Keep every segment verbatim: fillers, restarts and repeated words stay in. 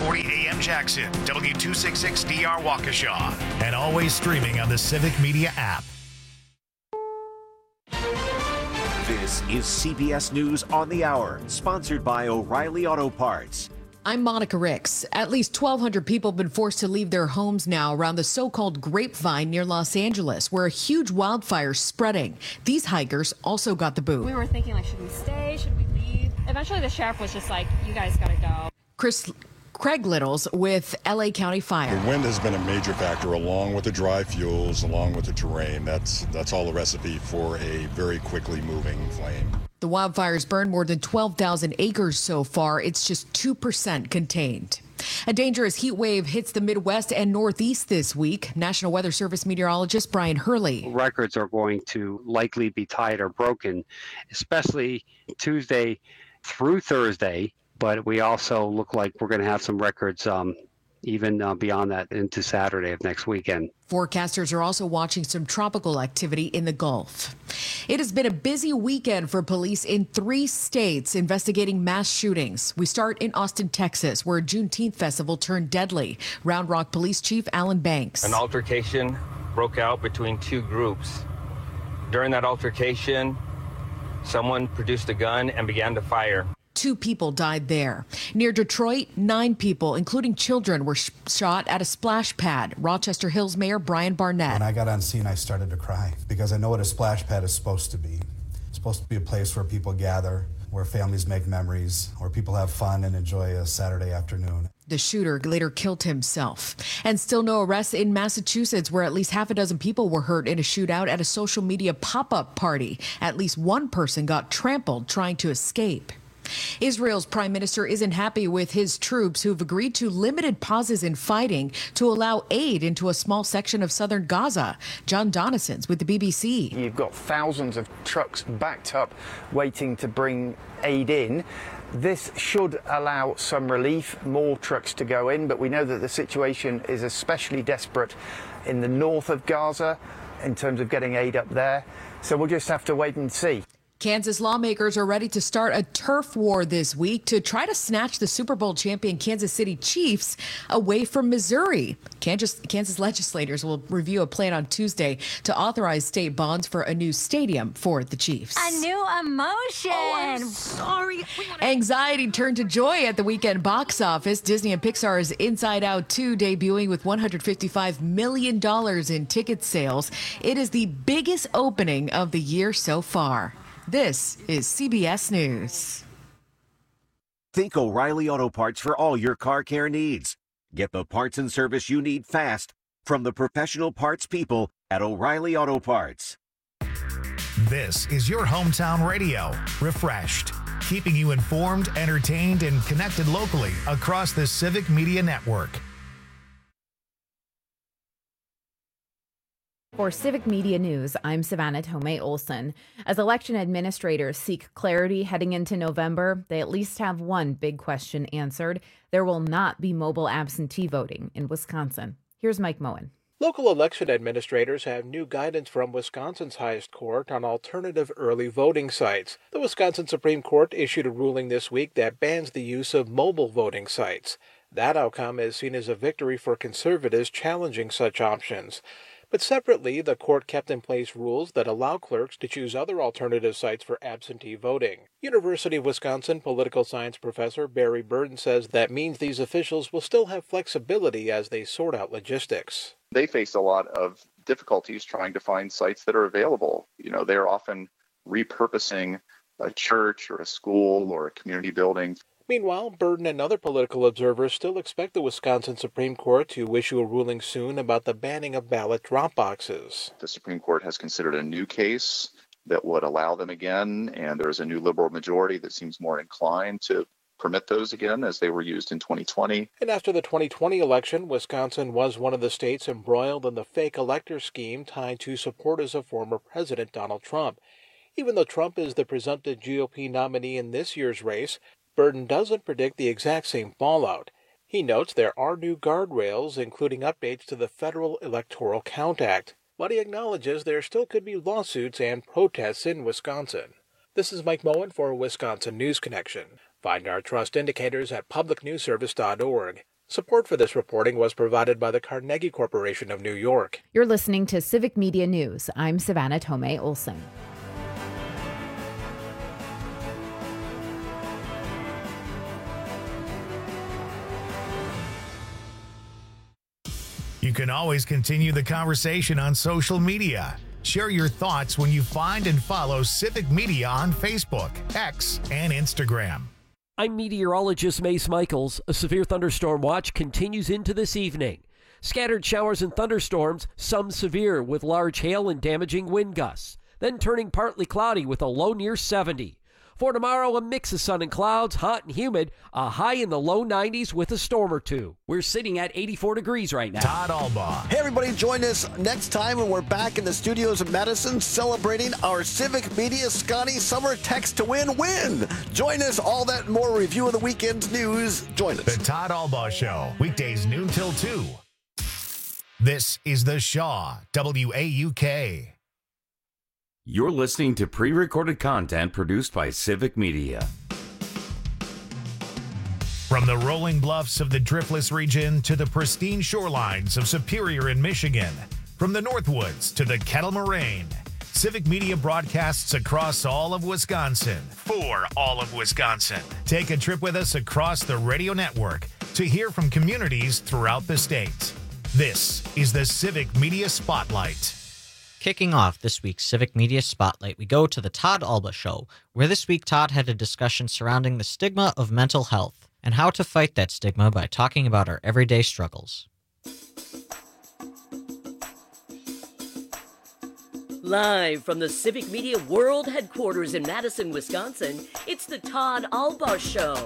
forty A M Jackson, W two sixty-six D R Waukesha, and always streaming on the Civic Media app. This is C B S News on the Hour, sponsored by O'Reilly Auto Parts. I'm Monica Ricks. At least twelve hundred people have been forced to leave their homes now around the so-called Grapevine near Los Angeles, where a huge wildfire is spreading. These hikers also got the boot. We were thinking, like, should we stay? Should we leave? Eventually, the sheriff was just like, you guys got to go. Chris Craig Littles with L A County Fire. The wind has been a major factor, along with the dry fuels, along with the terrain. That's that's all the recipe for a very quickly moving flame. The wildfires burned more than twelve thousand acres so far. It's just two percent contained. A dangerous heat wave hits the Midwest and Northeast this week. National Weather Service meteorologist Brian Hurley. Records are going to likely be tied or broken, especially Tuesday through Thursday. But we also look like we're going to have some records um, even uh, beyond that into Saturday of next weekend. Forecasters are also watching some tropical activity in the Gulf. It has been a busy weekend for police in three states investigating mass shootings. We start in Austin, Texas, where a Juneteenth festival turned deadly. Round Rock Police Chief Alan Banks. An altercation broke out between two groups. During that altercation, someone produced a gun and began to fire. Two people died there. Near Detroit, nine people, including children, were sh- shot at a splash pad. Rochester Hills Mayor Brian Barnett. When I got on scene, I started to cry because I know what a splash pad is supposed to be. It's supposed to be a place where people gather, where families make memories, where people have fun and enjoy a Saturday afternoon. The shooter later killed himself. And still no arrests in Massachusetts, where at least half a dozen people were hurt in a shootout at a social media pop-up party. At least one person got trampled trying to escape. Israel's prime minister isn't happy with his troops who've agreed to limited pauses in fighting to allow aid into a small section of southern Gaza. John Donnison's with the B B C. You've got thousands of trucks backed up waiting to bring aid in. This should allow some relief, more trucks to go in, but we know that the situation is especially desperate in the north of Gaza in terms of getting aid up there. So we'll just have to wait and see. Kansas lawmakers are ready to start a turf war this week to try to snatch the Super Bowl champion Kansas City Chiefs away from Missouri. Kansas, Kansas legislators will review a plan on Tuesday to authorize state bonds for a new stadium for the Chiefs. A new emotion. Oh, I'm sorry. Anxiety turned to joy at the weekend box office. Disney and Pixar's Inside Out two debuting with one hundred fifty-five million dollars in ticket sales. It is the biggest opening of the year so far. This is C B S News. Think O'Reilly Auto Parts for all your car care needs. Get the parts and service you need fast from the professional parts people at O'Reilly Auto Parts. This is your hometown radio, Refreshed, keeping you informed, entertained, and connected locally across the Civic Media Network. For Civic Media News, I'm Savannah Tomei Olson. As election administrators seek clarity heading into November, they at least have one big question answered. There will not be mobile absentee voting in Wisconsin. Here's Mike Moen. Local election administrators have new guidance from Wisconsin's highest court on alternative early voting sites. The Wisconsin Supreme Court issued a ruling this week that bans the use of mobile voting sites. That outcome is seen as a victory for conservatives challenging such options. But separately, the court kept in place rules that allow clerks to choose other alternative sites for absentee voting. University of Wisconsin political science professor Barry Burden says that means these officials will still have flexibility as they sort out logistics. They face a lot of difficulties trying to find sites that are available. You know, they're often repurposing a church or a school or a community building. Meanwhile, Burden and other political observers still expect the Wisconsin Supreme Court to issue a ruling soon about the banning of ballot drop boxes. The Supreme Court has considered a new case that would allow them again, and there's a new liberal majority that seems more inclined to permit those again as they were used in twenty twenty. And after the twenty twenty election, Wisconsin was one of the states embroiled in the fake elector scheme tied to supporters of former President Donald Trump. Even though Trump is the presumptive G O P nominee in this year's race, Burden doesn't predict the exact same fallout. He notes there are new guardrails, including updates to the Federal Electoral Count Act, but he acknowledges there still could be lawsuits and protests in Wisconsin. This is Mike Moen for Wisconsin News Connection. Find our trust indicators at public news service dot org. Support for this reporting was provided by the Carnegie Corporation of New York. You're listening to Civic Media News. I'm Savannah Tomei Olson. You can always continue the conversation on social media. Share your thoughts when you find and follow Civic Media on Facebook, X, and Instagram. I'm meteorologist Mace Michaels. A severe thunderstorm watch continues into this evening. Scattered showers and thunderstorms, some severe with large hail and damaging wind gusts. Then turning partly cloudy with a low near seventy. For tomorrow, a mix of sun and clouds, hot and humid, a high in the low nineties with a storm or two. We're sitting at eighty-four degrees right now. Todd Albaugh. Hey, everybody, join us next time when we're back in the studios of Madison celebrating our Civic Media Scotty Summer Text to Win win. Join us, all that and more review of the weekend's news. Join us. The Todd Albaugh Show, weekdays noon till two. This is the Shaw, W A U K. You're listening to pre-recorded content produced by Civic Media. From the rolling bluffs of the Driftless region to the pristine shorelines of Superior in Michigan, from the Northwoods to the Kettle Moraine, Civic Media broadcasts across all of Wisconsin for all of Wisconsin. Take a trip with us across the radio network to hear from communities throughout the state. This is the Civic Media Spotlight. Kicking off this week's Civic Media Spotlight, we go to the Todd Albaugh Show, where this week Todd had a discussion surrounding the stigma of mental health and how to fight that stigma by talking about our everyday struggles. Live from the Civic Media World Headquarters in Madison, Wisconsin, it's the Todd Albaugh Show.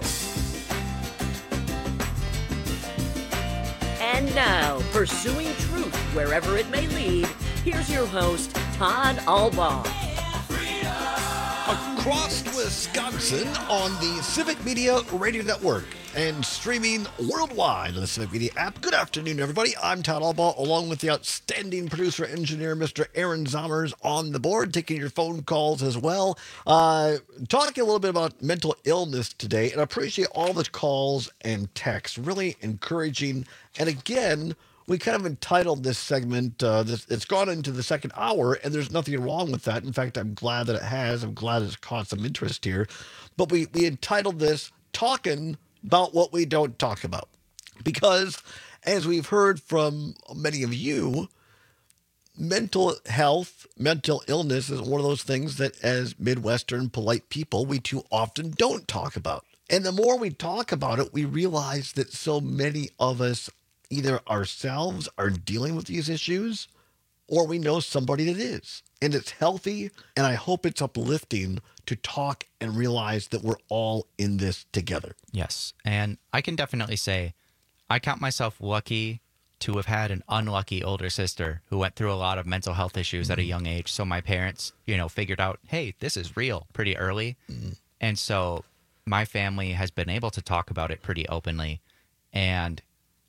And now, pursuing truth wherever it may lead, here's your host, Todd Albaugh. Across Wisconsin on the Civic Media Radio Network and streaming worldwide on the Civic Media app. Good afternoon, everybody. I'm Todd Albaugh, along with the outstanding producer engineer, Mister Aaron Zommers, on the board, taking your phone calls as well. Uh, talking a little bit about mental illness today, and I appreciate all the calls and texts. Really encouraging. And again, we kind of entitled this segment, uh, this, it's gone into the second hour, and there's nothing wrong with that. In fact, I'm glad that it has. I'm glad it's caught some interest here. But we, we entitled this, Talking About What We Don't Talk About. Because, as we've heard from many of you, mental health, mental illness is one of those things that, as Midwestern polite people, we too often don't talk about. And the more we talk about it, we realize that so many of us either ourselves are dealing with these issues or we know somebody that is. And it's healthy, and I hope it's uplifting to talk and realize that we're all in this together. Yes, and I can definitely say I count myself lucky to have had an unlucky older sister who went through a lot of mental health issues mm-hmm. at a young age. So my parents, you know, figured out, hey, this is real pretty early. Mm-hmm. And so my family has been able to talk about it pretty openly. And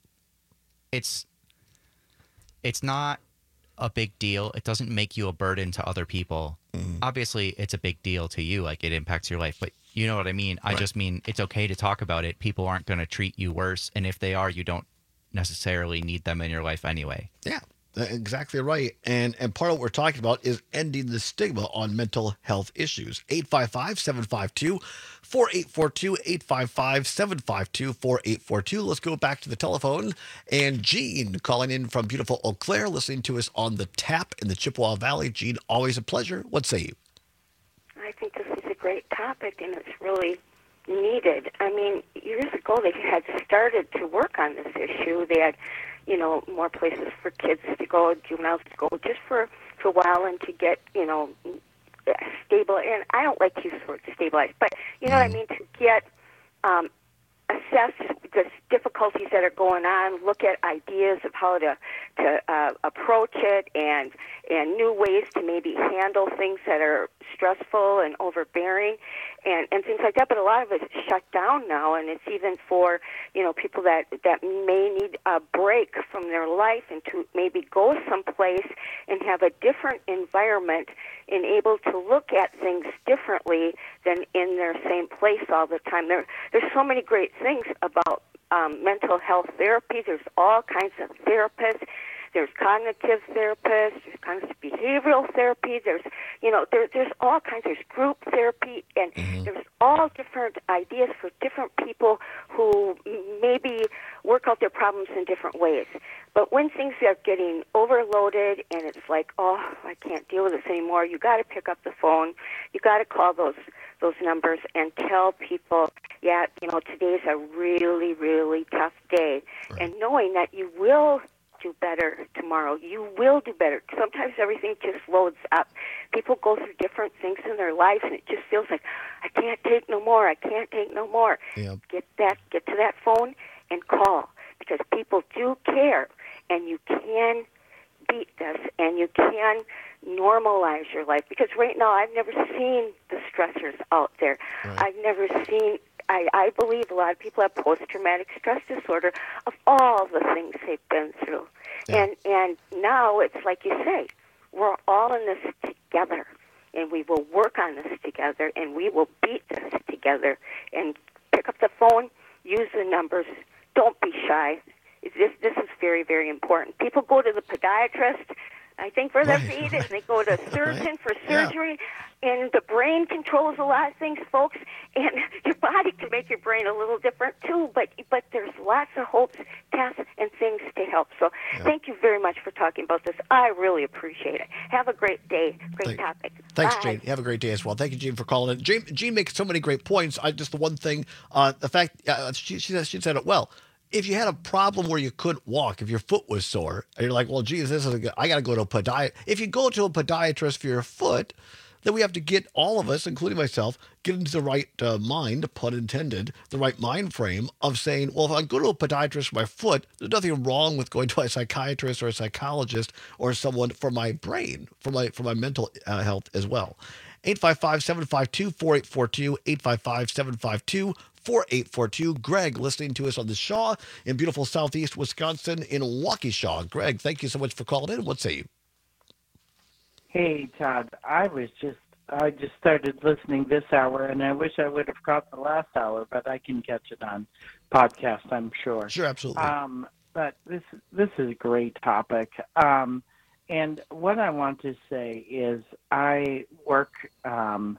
It's it's not a big deal. It doesn't make you a burden to other people. Mm. Obviously, it's a big deal to you. Like, it impacts your life. But you know what I mean? I right. just mean it's okay to talk about it. People aren't going to treat you worse. And if they are, you don't necessarily need them in your life anyway. Yeah, exactly right. And and part of what we're talking about is ending the stigma on mental health issues. eight five five, seven five two, four eight four two, eight five five, seven five two, four eight four two. Let's go back to the telephone. And Jean calling in from beautiful Eau Claire, listening to us on the tap in the Chippewa Valley. Jean, always a pleasure. What say you? I think this is a great topic, and it's really needed. I mean, years ago they had started to work on this issue. They had, you know, more places for kids to go, juveniles to go, just for, for a while, and to get, you know, stable. And I don't like to use the word stabilized, but you know mm. what I mean, to get, um, assess the difficulties that are going on, look at ideas of how to, to uh, approach it, and and new ways to maybe handle things that are stressful and overbearing, and, and things like that. But a lot of it is shut down now, and it's even for, you know, people that, that may need a break from their life and to maybe go someplace and have a different environment and able to look at things differently than in their same place all the time. There, there's so many great things about um, mental health therapy. There's all kinds of therapists. There's cognitive therapists. There's cognitive behavioral therapy. There's, you know, there, there's all kinds. There's group therapy, and mm-hmm. there's all different ideas for different people who maybe work out their problems in different ways. But when things are getting overloaded and it's like, oh, I can't deal with this anymore, you got to pick up the phone. You got to call those those numbers and tell people, yeah, you know, today's a really, really tough day, right. and knowing that you will do better tomorrow. You will do better. Sometimes everything just loads up. People go through different things in their lives, and it just feels like, I can't take no more. I can't take no more. Yeah. Get that, get to that phone and call, because people do care, and you can beat this, and you can normalize your life. Because right now, I've never seen the stressors out there. Right. I've never seen. I, I believe a lot of people have post-traumatic stress disorder of all the things they've been through. Yeah. And and now it's like you say, we're all in this together, and we will work on this together, and we will beat this together. And pick up the phone, use the numbers, don't be shy. This, this is very, very important. People go to the podiatrist, I think, for their Right, feet, right. and they go to a surgeon Right. for Yeah. surgery. And the brain controls a lot of things, folks, and your body can make your brain a little different too, but but there's lots of hopes, tests, and things to help. So Yeah. thank you very much for talking about this. I really appreciate it. Have a great day. Great Thank- topic. Thanks, Bye. Jane. Have a great day as well. Thank you, Gene, for calling in. Jane, Gene makes so many great points. I just the one thing, uh, the fact uh, she, she said- she said it well. If you had a problem where you couldn't walk, if your foot was sore, and you're like, well, geez, this is a good, I got to go to a podiatrist. If you go to a podiatrist for your foot, then we have to get all of us, including myself, get into the right uh, mind, pun intended, the right mind frame of saying, well, if I go to a podiatrist for my foot, there's nothing wrong with going to a psychiatrist or a psychologist or someone for my brain, for my for my mental uh, health as well. eight five five, seven five two, four eight four two, eight five five, seven five two, four eight four two. Greg, listening to us on the Shaw in beautiful southeast Wisconsin in Waukesha. Greg, thank you so much for calling in. What say you? Hey, Todd, I was just, I just started listening this hour, and I wish I would have caught the last hour, but I can catch it on podcast, I'm sure. Sure, absolutely. Um, but this, this is a great topic. Um, and what I want to say is I work, um,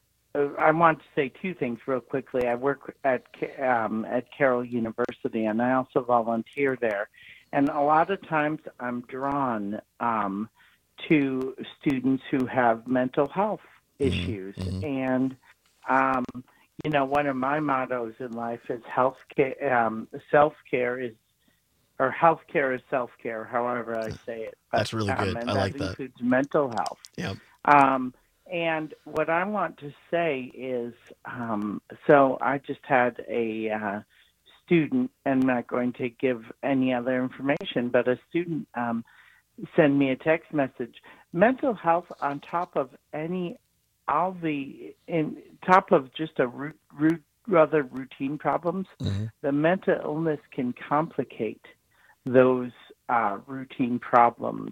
I want to say two things real quickly. I work at, um, at Carroll University, and I also volunteer there. And a lot of times I'm drawn, um, to students who have mental health issues. Mm-hmm. And, um, you know, one of my mottos in life is health care, um, self-care is, or healthcare is self-care, however I say it. But, That's really good. Um, and I that like that. includes mental health. Yeah. Um, and what I want to say is, um, so I just had a uh, student, and I'm not going to give any other information, but a student um, send me a text message. Mental health on top of any, all the, in top of just a root, root, rather routine problems, mm-hmm. the mental illness can complicate those uh, routine problems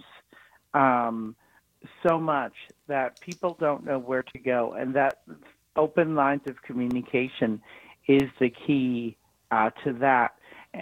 um, so much that people don't know where to go. And that open lines of communication is the key uh, to that.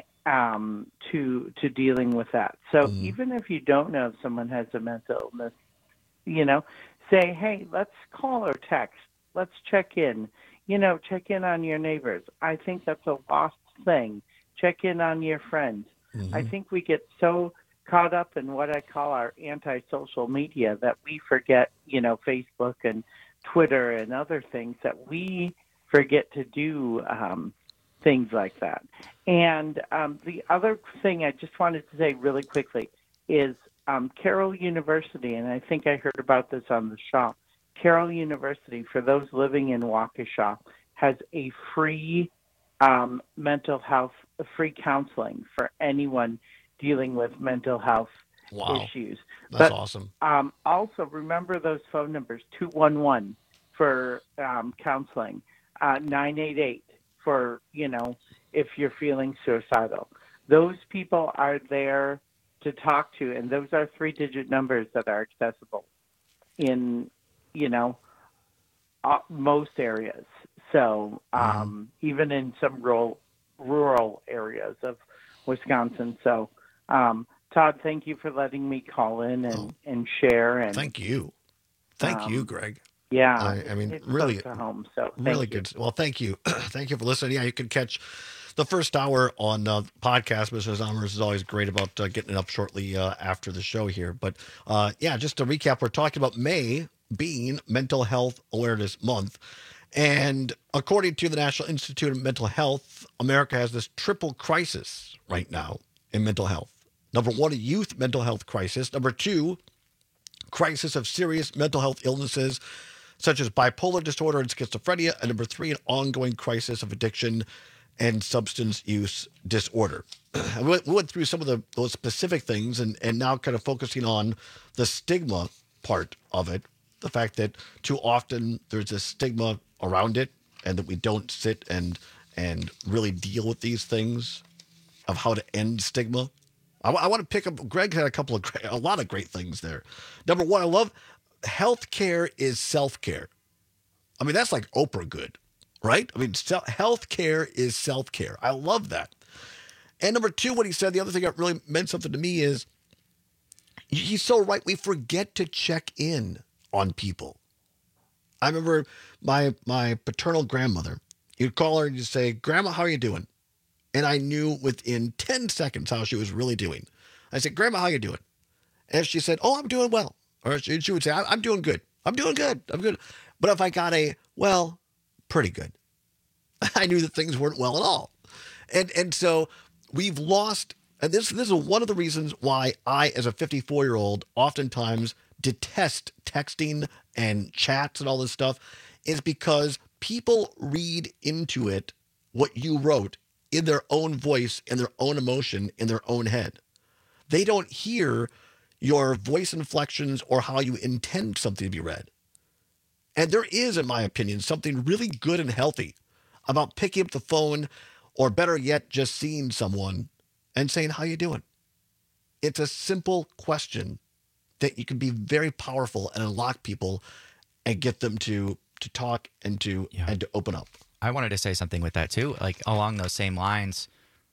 Um, to to dealing with that. So Mm-hmm. even if you don't know if someone has a mental illness, you know, say, hey, let's call or text. Let's check in. You know, check in on your neighbors. I think that's a lost thing. Check in on your friends. Mm-hmm. I think we get so caught up in what I call our anti-social media that we forget, you know, Facebook and Twitter and other things, that we forget to do um, things like that. And um, the other thing I just wanted to say really quickly is um, Carroll University, and I think I heard about this on the Shaw, Carroll University, for those living in Waukesha, has a free um, mental health, free counseling for anyone dealing with mental health Wow. issues. That's but, awesome. Um, also, remember those phone numbers, two one one for um, counseling, uh, nine eight eight for, you know, if you're feeling suicidal. Those people are there to talk to, and those are three-digit numbers that are accessible in, you know, uh, most areas. So um, even in some rural rural areas of Wisconsin. So, um, Todd, thank you for letting me call in and, oh. and share. And thank you. Thank um, you, Greg. Yeah. I, I mean, it's really, close to home, so really you. good. Well, thank you. Thank you for listening. Yeah, you can catch the first hour on uh, podcast. Mister Zommers is always great about uh, getting it up shortly uh, after the show here. But uh, yeah, just to recap, we're talking about May being Mental Health Awareness Month. And according to the National Institute of Mental Health, America has this triple crisis right now in mental health. Number one, a youth mental health crisis. Number two, crisis of serious mental health illnesses such as bipolar disorder and schizophrenia. And number three, an ongoing crisis of addiction and substance use disorder. we, went, we went through some of the, those specific things and, and now kind of focusing on the stigma part of it. The fact that too often there's a stigma around it and that we don't sit and and really deal with these things of how to end stigma. I, I want to pick up, Greg had a couple of, great, a lot of great things there. Number one, I love healthcare is self-care. I mean, that's like Oprah good, right? I mean, self, healthcare is self-care. I love that. And number two, what he said, the other thing that really meant something to me is he's so right. We forget to check in on people. I remember my my paternal grandmother. You'd call her and you'd say, "Grandma, how are you doing?" And I knew within ten seconds how she was really doing. I said, "Grandma, how you doing?" And if she said, "Oh, I'm doing well," or she, she would say, "I'm doing good. I'm doing good. I'm good." But if I got a, "Well, pretty good," I knew that things weren't well at all. And and so we've lost, and this this is one of the reasons why I, as a fifty-four-year-old, oftentimes detest texting and chats and all this stuff, is because people read into it what you wrote in their own voice, in their own emotion, in their own head. They don't hear your voice inflections or how you intend something to be read. And there is, in my opinion, something really good and healthy about picking up the phone, or better yet, just seeing someone and saying, "How you doing?" It's a simple question that you can be very powerful and unlock people and get them to to talk and to yeah. and to open up. I wanted to say something with that too, like along those same lines.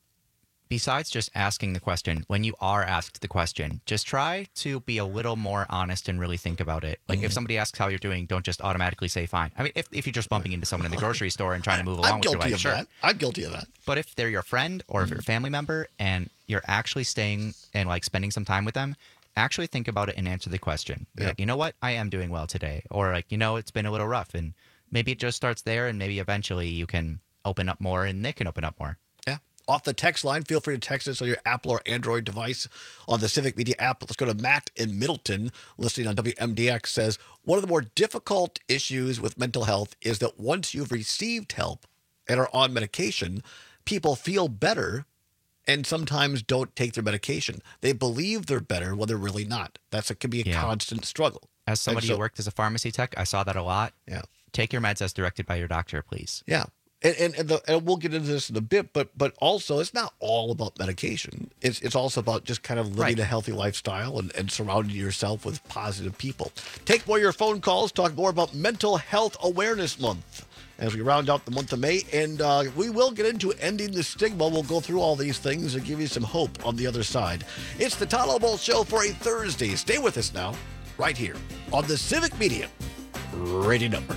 Besides just asking the question, when you are asked the question, just try to be a little more honest and really think about it. Like mm-hmm. if somebody asks how you're doing, don't just automatically say fine. I mean, if, if you're just bumping into someone in the grocery store and trying to move along I'm with your life, of sure. That. I'm guilty of that. But if they're your friend or mm-hmm. if you're a family member and you're actually staying and like spending some time with them, actually think about it and answer the question. Yeah. Like, you know what? I am doing well today. Or like, you know, it's been a little rough. And maybe it just starts there and maybe eventually you can open up more and they can open up more. Off the text line, feel free to text us on your Apple or Android device on the Civic Media app. Let's go to Matt in Middleton, listening on W M D X, says, one of the more difficult issues with mental health is that once you've received help and are on medication, people feel better and sometimes don't take their medication. They believe they're better when they're really not. That's it can be a yeah. constant struggle. As somebody so, who worked as a pharmacy tech, I saw that a lot. Yeah. Take your meds as directed by your doctor, please. Yeah. And and, and, the, and we'll get into this in a bit, but but also it's not all about medication. It's it's also about just kind of living right. a healthy lifestyle and, and surrounding yourself with positive people. Take more of your phone calls. Talk more about Mental Health Awareness Month as we round out the month of May. And uh, we will get into ending the stigma. We'll go through all these things and give you some hope on the other side. It's the Todd Alba Show for a Thursday. Stay with us now, right here on the Civic Media Radio Network.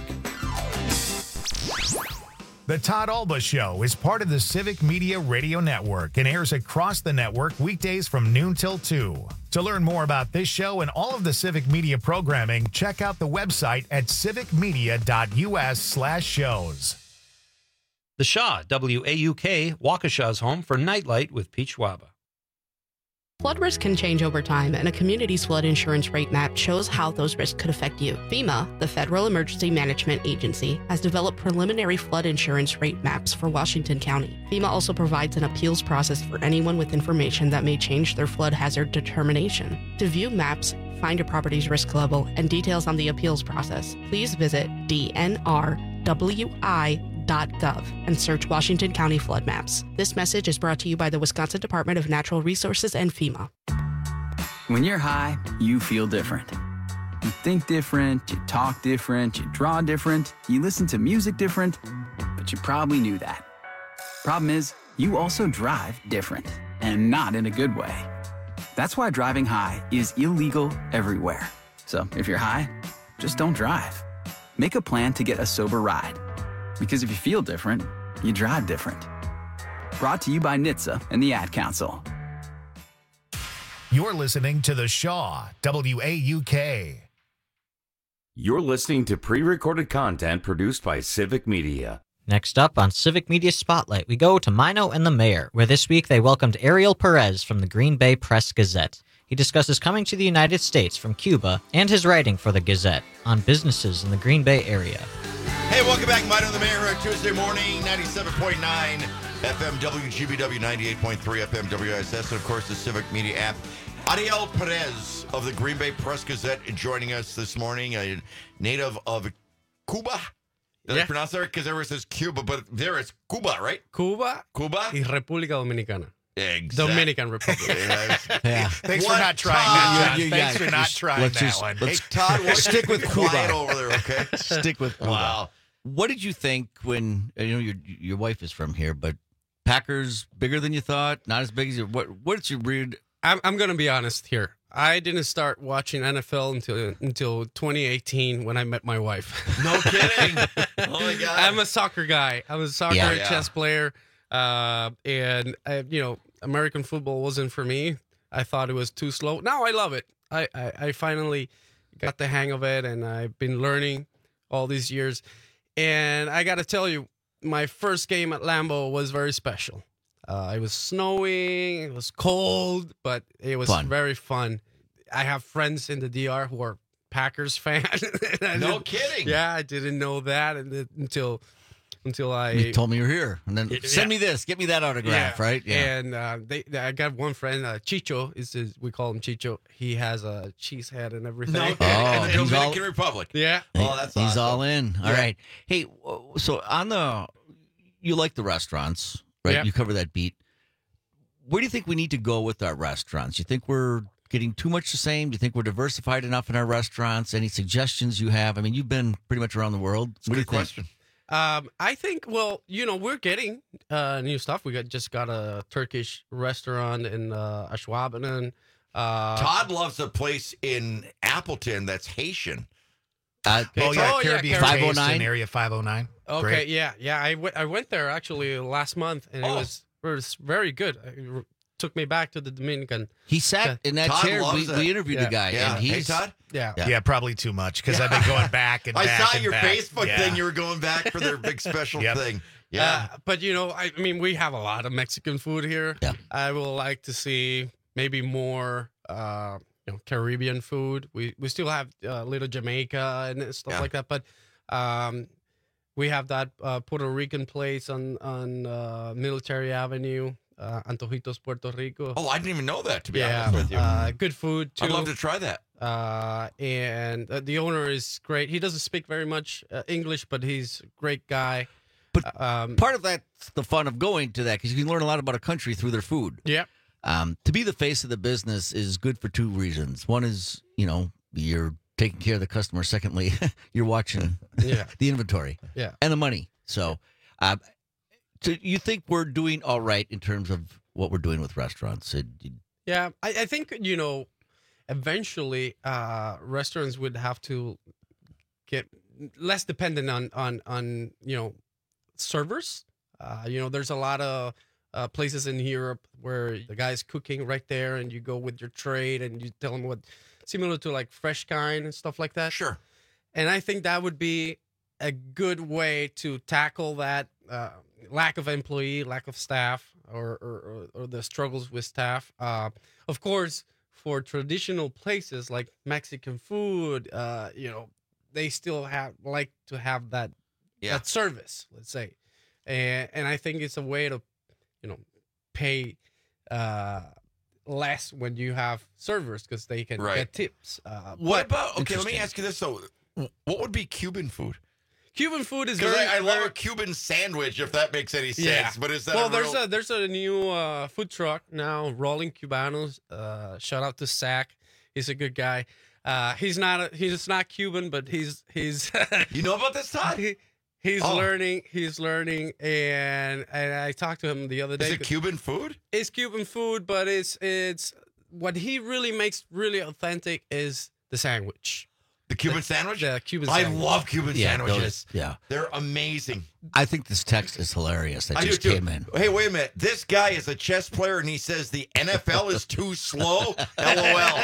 The Todd Alba Show is part of the Civic Media Radio Network and airs across the network weekdays from noon till two. To learn more about this show and all of the Civic Media programming, check out the website at civicmedia.us slash shows. The Shaw, W A U K, Waukesha's home for Nightlight with Pete Schwaba. Flood risk can change over time, and a community's flood insurance rate map shows how those risks could affect you. FEMA, the Federal Emergency Management Agency, has developed preliminary flood insurance rate maps for Washington County. FEMA also provides an appeals process for anyone with information that may change their flood hazard determination. To view maps, find your property's risk level, and details on the appeals process, please visit D N R W I dot gov and search Washington County flood maps. This message is brought to you by the Wisconsin Department of Natural Resources and FEMA. When you're high, you feel different. You think different, you talk different, you draw different, you listen to music different, but you probably knew that. Problem is, you also drive different, and not in a good way. That's why driving high is illegal everywhere. So if you're high, just don't drive. Make a plan to get a sober ride. Because if you feel different, you drive different. Brought to you by N H T S A and the Ad Council. You're listening to The Shaw, W A U K. You're listening to pre-recorded content produced by Civic Media. Next up on Civic Media Spotlight, we go to Mino and the Mayor, where this week they welcomed Ariel Perez from the Green Bay Press-Gazette. He discusses coming to the United States from Cuba and his writing for the Gazette on businesses in the Green Bay area. Hey, welcome back, Mino and the Mayor, on Tuesday morning, ninety-seven point nine F M W G B W, ninety-eight point three F M W I S S, and of course the Civic Media app. Ariel Perez of the Green Bay Press-Gazette joining us this morning, a native of Cuba. Did Yeah. I pronounce that right? Because everyone says Cuba, but there it's Cuba, right? Cuba, Cuba, y República Dominicana. Exactly. Dominican Republic. Yeah. Thanks for What not trying Todd? that, John. You- you- Thanks yeah, for not just- trying let's that just- one. let's- Hey, Todd, why don't you Stick with be quiet Cuba. over there, okay? Stick with Cuba. Wow. What did you think when, you know, your your wife is from here, but Packers bigger than you thought, not as big as you, what, what did you read? I'm I'm gonna be honest here. I didn't start watching N F L until until twenty eighteen when I met my wife. No kidding. Oh my God. I'm a soccer guy. I'm a soccer Yeah. and Yeah. chess player, uh, and I, you know, American football wasn't for me. I thought it was too slow. Now I love it. I, I, I finally got the hang of it, and I've been learning all these years. And I got to tell you, my first game at Lambeau was very special. Uh, it was snowing, it was cold, but it was Fun. very fun. I have friends in the D R who are Packers fans. No kidding. Yeah, I didn't know that and- until until I You told me you were here, and then Yeah. send me this, get me that autograph, yeah. right? Yeah. And uh, they, they, I got one friend, uh, Chicho, is his, we call him Chicho. He has a cheese head and everything. No Oh, kidding. In the he's Dominican all- Republic. Yeah. Oh, that's He's awesome. all in. All Yeah. right. Hey, w- so on the, you like the restaurants, right? Yeah. You cover that beat. Where do you think we need to go with our restaurants? You think we're getting too much the same? Do you think we're diversified enough in our restaurants? Any suggestions you have? I mean, you've been pretty much around the world. It's a What do you good think? question. Um, I think, well, you know, we're getting uh, new stuff. We got just got a Turkish restaurant in uh, Ashwaubenon. Uh, Todd loves a place in Appleton that's Haitian. Uh, Oh, yeah, Oh, yeah, Caribbean Caribbean. Taste five oh nine? in Area five oh nine. Okay, Great. yeah, yeah. I went, I went there actually last month, and it Oh. was it was very good. It r- took me back to the Dominican. He sat in that Todd chair. We, loves it. we interviewed Yeah. the guy, Yeah. and Hey, he's Todd? Yeah. Yeah. Yeah, probably too much because I've been going back and I back saw and your back. Facebook Yeah. thing. You were going back for their big special Yep. thing. Yeah. Uh, but you know, I, I mean, we have a lot of Mexican food here. Yeah. I would like to see maybe more, uh, you know, Caribbean food. We we still have uh, little Jamaica and stuff Yeah. like that, but um, we have that uh, Puerto Rican place on on uh, Military Avenue, uh, Antojitos, Puerto Rico. Oh, I didn't even know that, to be yeah, honest with you. uh, good food too. I'd love to try that. Uh, and uh, the owner is great. He doesn't speak very much uh, English, but he's a great guy. But um, part of that's the fun of going to that because you can learn a lot about a country through their food. Yeah. Um, to be the face of the business is good for two reasons. One is, you know, you're taking care of the customer. Secondly, you're watching Yeah. the inventory Yeah. and the money. So, um, so you think we're doing all right in terms of what we're doing with restaurants? It, Yeah, I, I think, you know, eventually uh, restaurants would have to get less dependent on, on, on you know, servers. Uh, you know, there's a lot of uh, places in Europe where the guy's cooking right there and you go with your trade and you tell him what, similar to like Fresh Kind and stuff like that. Sure. And I think that would be a good way to tackle that uh, lack of employee, lack of staff, or or, or the struggles with staff. Uh, of course, for traditional places like Mexican food, uh, you know, they still have like to have that Yeah. that service, let's say, and and I think it's a way to, you know, pay uh, less when you have servers because they can Right. get tips. Uh, What but- about, okay, let me ask you this, though. What would be Cuban food? Cuban food is Because very. I, I love very- a Cuban sandwich, if that makes any sense. Yeah. But is that well? a there's real... a there's a new uh, food truck now, Rolling Cubanos. Uh, shout out to Zach. He's a good guy. Uh, he's not a, he's not Cuban, but he's he's. You know about this, Todd? He, He's Oh. learning. He's learning, and and I talked to him the other day. Is it Cuban food? It's Cuban food, but it's it's what he really makes really authentic is the sandwich. The Cuban sandwich? The Cuban I sandwich. love Cuban Yeah, sandwiches. those- yeah. They're amazing. I think this text is hilarious. That I do just too. came in. Hey, wait a minute. This guy is a chess player, and he says the N F L is too slow. LOL.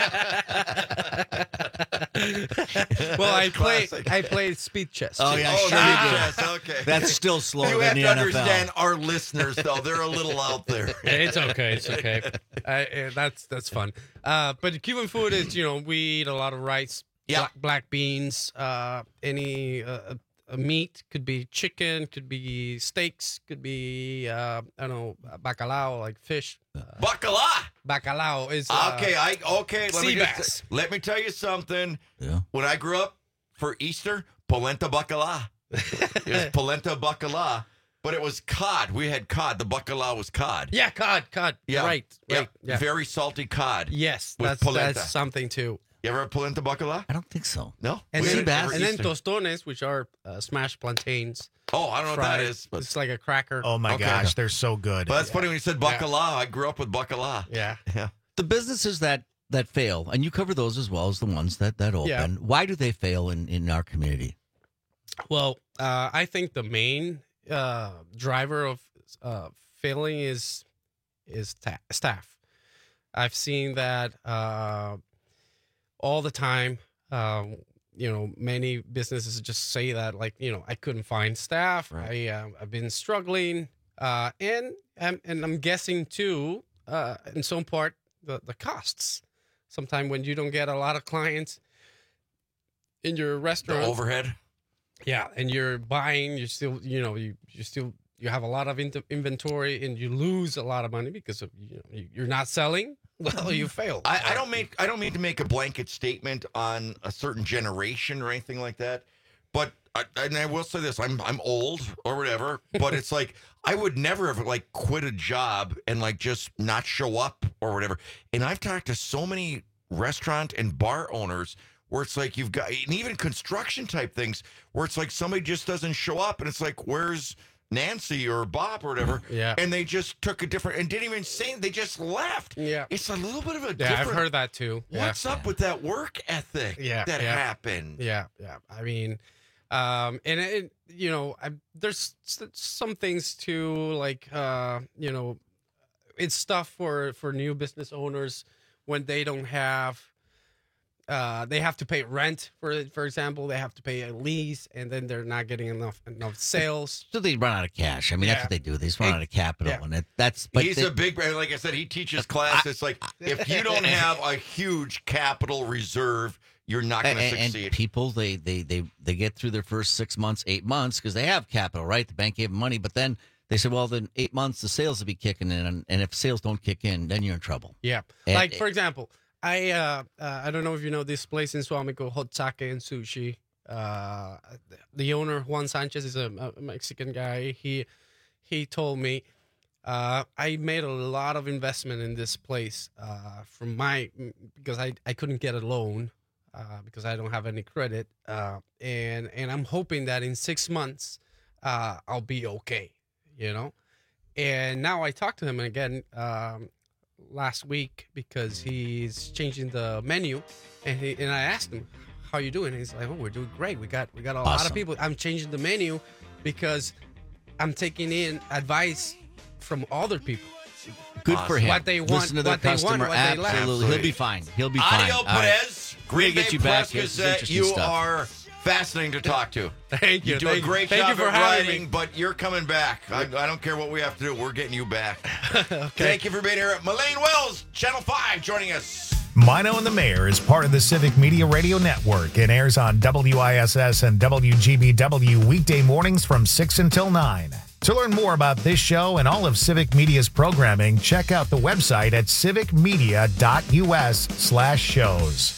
Well, I That's play. classic. I played speed chess. Oh, too. yeah, Oh, sure speed you do. chess. Okay. That's still slower You than have the to N F L. understand our listeners, though. They're a little out there. It's okay. It's okay. I, uh, that's that's fun. Uh, but Cuban food is, you know, we eat a lot of rice, Yeah. black, black beans, uh, any uh, uh, meat. Could be chicken, could be steaks, could be uh, I don't know, bacalao, like fish. Bacala. Bacalao is uh, Okay, I okay. Let me sea just, bass. let me tell you something. Yeah. When I grew up for Easter, polenta bacala. It was polenta bacala, but it was cod. We had cod. The bacala was cod. Yeah, cod, cod. Yeah. Right, Yeah. right. Yeah. Very salty cod. Yes, with that's polenta. that's something too. You ever have polenta bacala? I don't think so. No. And We had then, it every and then Easter. tostones, which are uh, smashed plantains. Oh, I don't know what fried. that is. But, It's like a cracker. Oh my Okay. gosh, they're so good. but that's funny when you said Yeah. bacala. I grew up with bacala. Yeah. Yeah. The businesses that that fail, and you cover those as well as the ones that that open. Yeah. Why do they fail in in our community? Well, uh, I think the main uh, driver of uh, failing is is ta- staff. I've seen that uh, all the time. Um, you know, many businesses just say that, like, you know, I couldn't find staff. I uh, I've been struggling, uh, and and and I'm guessing too, uh, in some part, the the costs. Sometimes when you don't get a lot of clients in your The restaurant, overhead. yeah, and you're buying, you still, you know, you you still you have a lot of in- inventory, and you lose a lot of money because of, you know, you- you're not selling. Well, you failed. I, I don't make I don't mean to make a blanket statement on a certain generation or anything like that, but I, and I will say this: I'm I'm old or whatever, but it's like I would never have like quit a job and like just not show up or whatever. And I've talked to so many restaurant and bar owners where it's like you've got, and even construction type things where it's like somebody just doesn't show up, and it's like, where's Nancy or Bob or whatever? Yeah. And they just took a different and didn't even say, they just left. Yeah. It's a little bit of a Yeah, different. I've heard that too. Yeah. What's up with that work ethic Yeah, that yeah. happened? Yeah, yeah. I mean, um, and it, you know, I, there's s- some things too, like, uh, you know, it's stuff for for new business owners when they don't have. Uh, they have to pay rent, for for example. They have to pay a lease, and then they're not getting enough enough sales. So they run out of cash. I mean, that's Yeah. what they do. They just run out of capital, Yeah. and it, that's. But He's they- a big, like I said, he teaches class. It's like if you don't have a huge capital reserve, you're not going to and, succeed. and people they, they they they get through their first six months, eight months because they have capital, right? The bank gave them money, but then they said, well, then eight months the sales will be kicking in, and, and if sales don't kick in, then you're in trouble. Yeah, And- like for example, I uh, uh, I don't know if you know this place in Suamico, Hot Sake and Sushi. Uh, the owner Juan Sanchez is a, a Mexican guy. He he told me uh, I made a lot of investment in this place uh, from my because I, I couldn't get a loan uh, because I don't have any credit, uh, and and I'm hoping that in six months uh, I'll be okay, you know. And now I talked to him again. Um, last week because he's changing the menu, and he, and I asked him, "How you doing?" And he's like, "Oh, we're doing great. We got we got a lot of Awesome. people. I'm changing the menu because I'm taking in advice from other people. Good for him. What they want, Listen to their what they want, customer. what they lack. Absolutely. He'll be fine. He'll be fine. Audio All right. Perez, We're Green gonna get Bay you back. Press Here's some Gazette, interesting you stuff. are fascinating to talk to. Thank you. You do a Thank- great thank job you for at having writing, me. but you're coming back. I, I don't care what we have to do. We're getting you back. Thank you for being here. Melaine Wells, Channel five, joining us. Mino and the Mayor is part of the Civic Media Radio Network and airs on W I S S and W G B W weekday mornings from six until nine. To learn more about this show and all of Civic Media's programming, check out the website at civicmedia.us slash shows.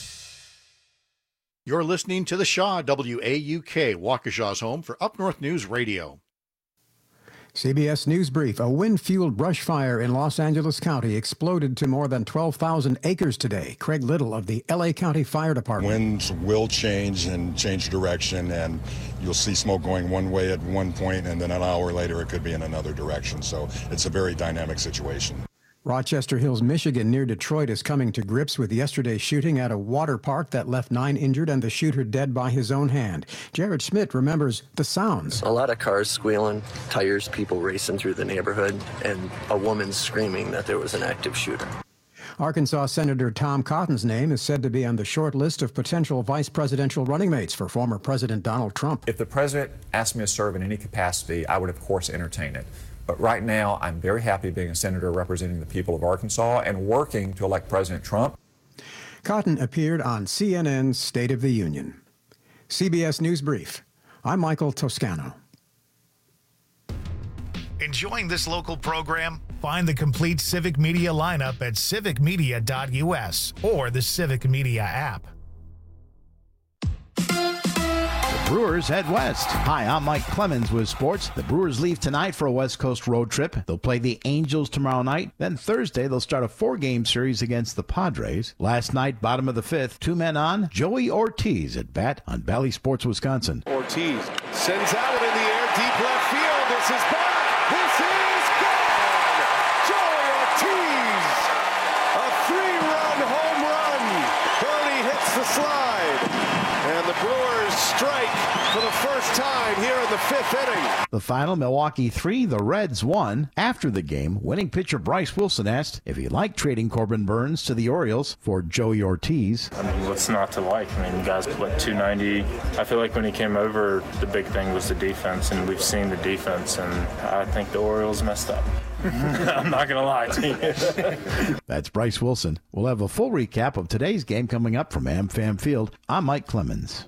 You're listening to the Shaw, W A U K, Waukesha's home for Up North News Radio. C B S News Brief. A wind-fueled brush fire in Los Angeles County exploded to more than twelve thousand acres today. Craig Little of the L A County Fire Department. Winds will change and change direction, and you'll see smoke going one way at one point, and then an hour later it could be in another direction. So it's a very dynamic situation. Rochester Hills, Michigan, near Detroit, is coming to grips with yesterday's shooting at a water park that left nine injured and the shooter dead by his own hand. Jared Schmidt remembers the sounds. A lot of cars squealing, tires, people racing through the neighborhood, and a woman screaming that there was an active shooter. Arkansas Senator Tom Cotton's name is said to be on the short list of potential vice presidential running mates for former President Donald Trump. If the president asked me to serve in any capacity, I would, of course, entertain it. But right now, I'm very happy being a senator representing the people of Arkansas and working to elect President Trump. Cotton appeared on C N N's State of the Union. C B S News Brief. I'm Michael Toscano. Enjoying this local program? Find the complete Civic Media lineup at civic media dot U S or the Civic Media app. Brewers head west. Hi, I'm Mike Clemens with sports. The Brewers leave tonight for a West Coast road trip. They'll play the Angels tomorrow night. Then Thursday, they'll start a four-game series against the Padres. Last night, bottom of the fifth, two men on. Joey Ortiz at bat on Bally Sports, Wisconsin. Ortiz sends out in the air, deep left field. This is back. This is gone. Joey Ortiz, a three-run home run. Bernie hits the slide. And the Brewers strike for the first time here in the fifth inning. The final, Milwaukee three, the Reds one. After the game, winning pitcher Bryce Wilson asked if he liked trading Corbin Burns to the Orioles for Joey Ortiz. I mean, what's not to like? I mean, the guy's what, two ninety. I feel like when he came over, the big thing was the defense, and we've seen the defense, and I think the Orioles messed up. I'm not going to lie to you. That's Bryce Wilson. We'll have a full recap of today's game coming up from AmFam Field. I'm Mike Clemens.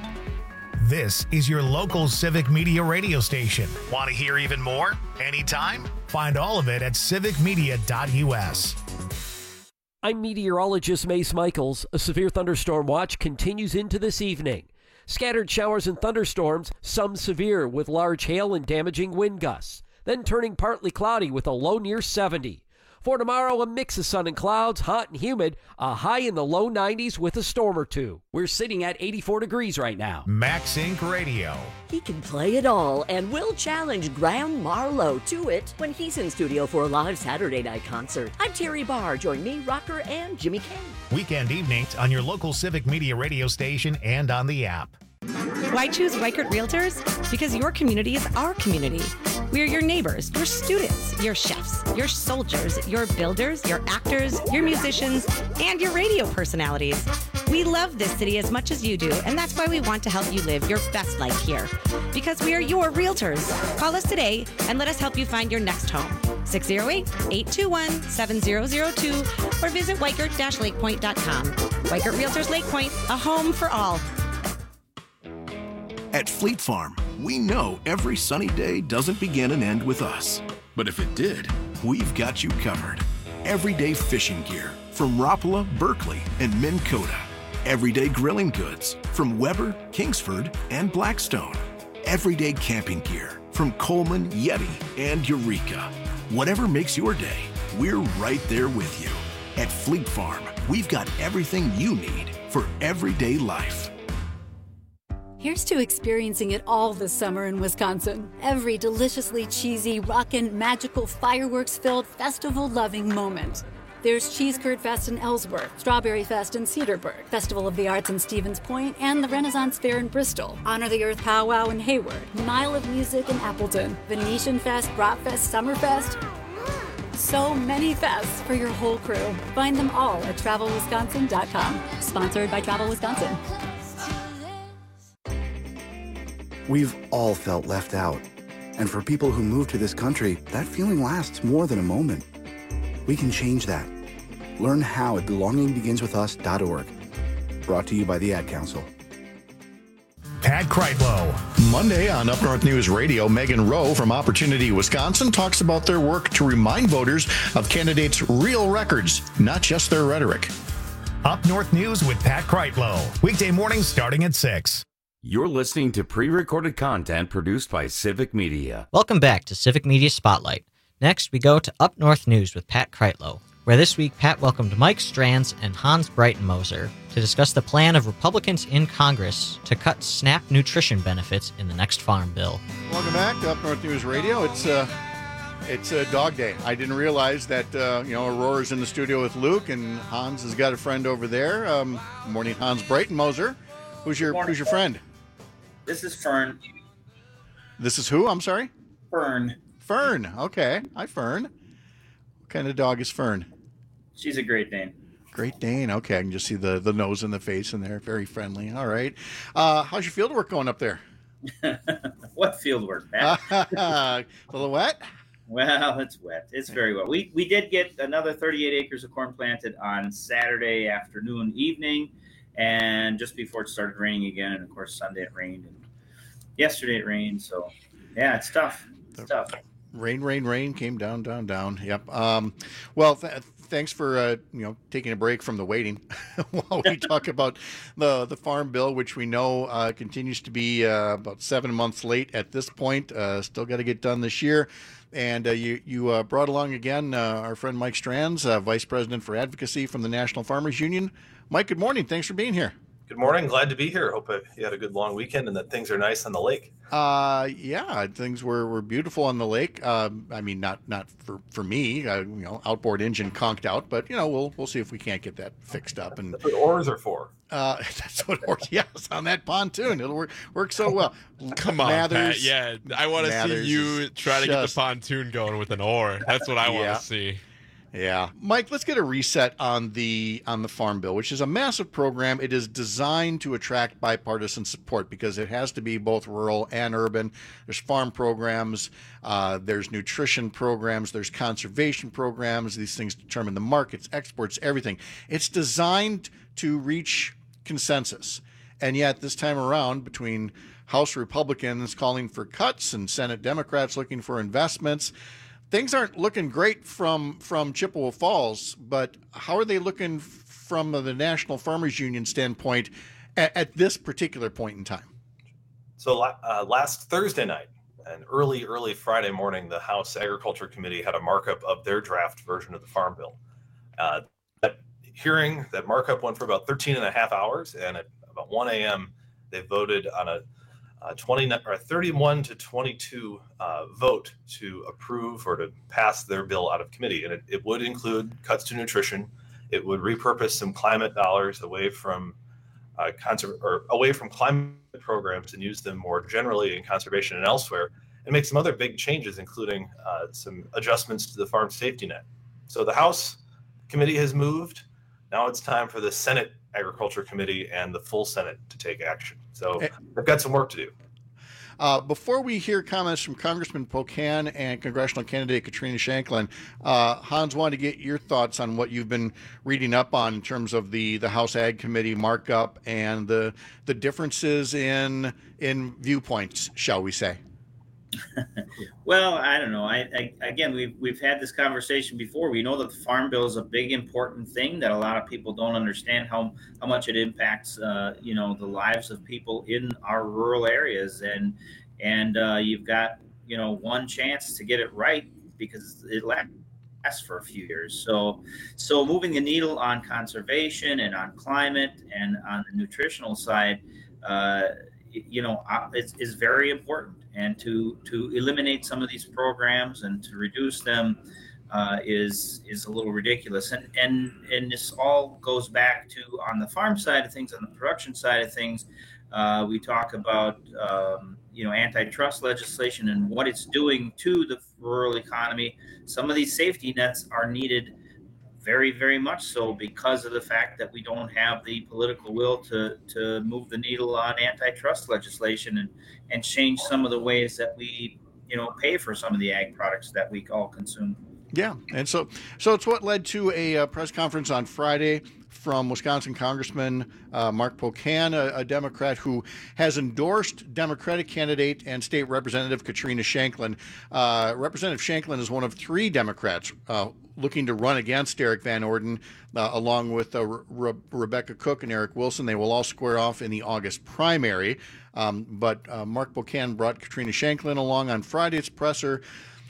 This is your local Civic Media radio station. Want to hear even more? Anytime? Find all of it at civic media dot U S. I'm meteorologist Mace Michaels. A severe thunderstorm watch continues into this evening. Scattered showers and thunderstorms, some severe with large hail and damaging wind gusts. Then turning partly cloudy with a low near seventy. For tomorrow, a mix of sun and clouds, hot and humid, a high in the low nineties with a storm or two. We're sitting at eighty-four degrees right now. Max Incorporated. Radio. He can play it all and will challenge Graham Marlowe to it when he's in studio for a live Saturday night concert. I'm Terry Barr. Join me, Rocker, and Jimmy Kane. Weekend evenings on your local Civic Media radio station and on the app. Why choose Weichert Realtors? Because your community is our community. We are your neighbors, your students, your chefs, your soldiers, your builders, your actors, your musicians, and your radio personalities. We love this city as much as you do, and that's why we want to help you live your best life here. Because we are your realtors. Call us today and let us help you find your next home. six oh eight, eight two one, seven oh oh two or visit weichert dash lake point dot com. Weichert Realtors Lake Point, a home for all. At Fleet Farm, we know every sunny day doesn't begin and end with us. But if it did, we've got you covered. Everyday fishing gear from Rapala, Berkeley, and Minn Kota. Everyday grilling goods from Weber, Kingsford, and Blackstone. Everyday camping gear from Coleman, Yeti, and Eureka. Whatever makes your day, we're right there with you. At Fleet Farm, we've got everything you need for everyday life. Here's to experiencing it all this summer in Wisconsin. Every deliciously cheesy, rockin', magical, fireworks-filled, festival-loving moment. There's Cheese Curd Fest in Ellsworth, Strawberry Fest in Cedarburg, Festival of the Arts in Stevens Point, and the Renaissance Fair in Bristol, Honor the Earth Powwow in Hayward, Mile of Music in Appleton, Venetian Fest, Bratfest, Summerfest. So many fests for your whole crew. Find them all at travel wisconsin dot com. Sponsored by Travel Wisconsin. We've all felt left out. And for people who move to this country, that feeling lasts more than a moment. We can change that. Learn how at belonging begins with us dot org. Brought to you by the Ad Council. Pat Kreitlow. Monday on Up North News Radio, Megan Rowe from Opportunity Wisconsin talks about their work to remind voters of candidates' real records, not just their rhetoric. Up North News with Pat Kreitlow. Weekday mornings starting at six. You're listening to pre-recorded content produced by Civic Media. Welcome back to Civic Media Spotlight. Next, we go to Up North News with Pat Kreitlow, where this week Pat welcomed Mike Strands and Hans Breitenmoser to discuss the plan of Republicans in Congress to cut SNAP nutrition benefits in the next farm bill. Welcome back to Up North News Radio. It's uh, it's a uh, dog day. I didn't realize that uh, you know Aurora's in the studio with Luke, and Hans has got a friend over there. Um, morning, Hans Breitenmoser. Who's your morning, Who's your friend? This is Fern. This is who? I'm sorry? Fern. Fern. Okay. Hi, Fern. What kind of dog is Fern? She's a Great Dane. Great Dane. Okay. I can just see the, the nose and the face in there. Very friendly. All right. Uh, how's your field work going up there? What field work, Pat? A little wet? Well, it's wet. It's very wet. We, we did get another thirty-eight acres of corn planted on Saturday afternoon, evening, and just before it started raining again. And, of course, Sunday it rained. And yesterday it rained. So, yeah, it's tough. It's tough. Rain, rain, rain came down, down, down. Yep. Um, well, th- thanks for uh, you know taking a break from the waiting while we talk about the the farm bill, which we know uh, continues to be uh, about seven months late at this point. Uh, still got to get done this year. And uh, you you uh, brought along again uh, our friend Mike Strands, uh, Vice President for Advocacy from the National Farmers Union. Mike, good morning. Thanks for being here. Good morning. Glad to be here. Hope you had a good long weekend and that things are nice on the lake. Uh, yeah, things were, were beautiful on the lake. Um, I mean, not not for, for me. Uh, you know, outboard engine conked out, but you know, we'll we'll see if we can't get that fixed up. And that's what oars are for. Uh, that's what oars. Yes, on that pontoon, it'll work work so well. Come on, Mathers, Pat. Yeah, I want to see you try to get the pontoon going with an oar. That's what I want to Yeah. see. Yeah, Mike, let's get a reset on the on the Farm Bill, which is a massive program. It is designed to attract bipartisan support because it has to be both rural and urban. There's farm programs, uh, there's nutrition programs, there's conservation programs. These things determine the markets, exports, everything. It's designed to reach consensus. And yet this time around, between House Republicans calling for cuts and Senate Democrats looking for investments, things aren't looking great from from Chippewa Falls, but how are they looking from the National Farmers Union standpoint at, at this particular point in time? So uh, last Thursday night and early, early Friday morning, the House Agriculture Committee had a markup of their draft version of the Farm Bill. Uh, that hearing, that markup went for about thirteen and a half hours, and at about one a.m. they voted on a Uh, twenty or thirty-one to twenty-two uh, vote to approve or to pass their bill out of committee, and it, it would include cuts to nutrition. It would repurpose some climate dollars away from uh, conser- or away from climate programs and use them more generally in conservation and elsewhere, and make some other big changes, including uh, some adjustments to the farm safety net. So the House committee has moved. Now it's time for the Senate Agriculture Committee and the full Senate to take action. So they've got some work to do. Uh, before we hear comments from Congressman Pocan and congressional candidate Katrina Shanklin, uh, Hans, wanted to get your thoughts on what you've been reading up on in terms of the, the House Ag Committee markup and the the differences in in viewpoints, shall we say? Well, I don't know. I, I again, we've we've had this conversation before. We know that the Farm Bill is a big, important thing that a lot of people don't understand how how much it impacts, uh, you know, the lives of people in our rural areas. And and uh, you've got, you know, one chance to get it right because it lasts for a few years. So so moving the needle on conservation and on climate and on the nutritional side, uh, you know, is, is very important. And to to eliminate some of these programs and to reduce them uh, is is a little ridiculous. And and and this all goes back to, on the farm side of things, on the production side of things, uh, we talk about um, you know antitrust legislation and what it's doing to the rural economy. Some of these safety nets are needed very, very much so because of the fact that we don't have the political will to to move the needle on antitrust legislation and, and change some of the ways that we, you know, pay for some of the ag products that we all consume. Yeah, and so so it's what led to a uh, press conference on Friday from Wisconsin Congressman uh, Mark Pocan, a, a Democrat who has endorsed Democratic candidate and state representative Katrina Shanklin. Uh, Representative Shanklin is one of three Democrats uh, looking to run against Derek Van Orden, uh, along with uh, Re- Rebecca Cook and Eric Wilson. They will all square off in the August primary. Um, but uh, Mark Pocan brought Katrina Shanklin along on Friday's presser,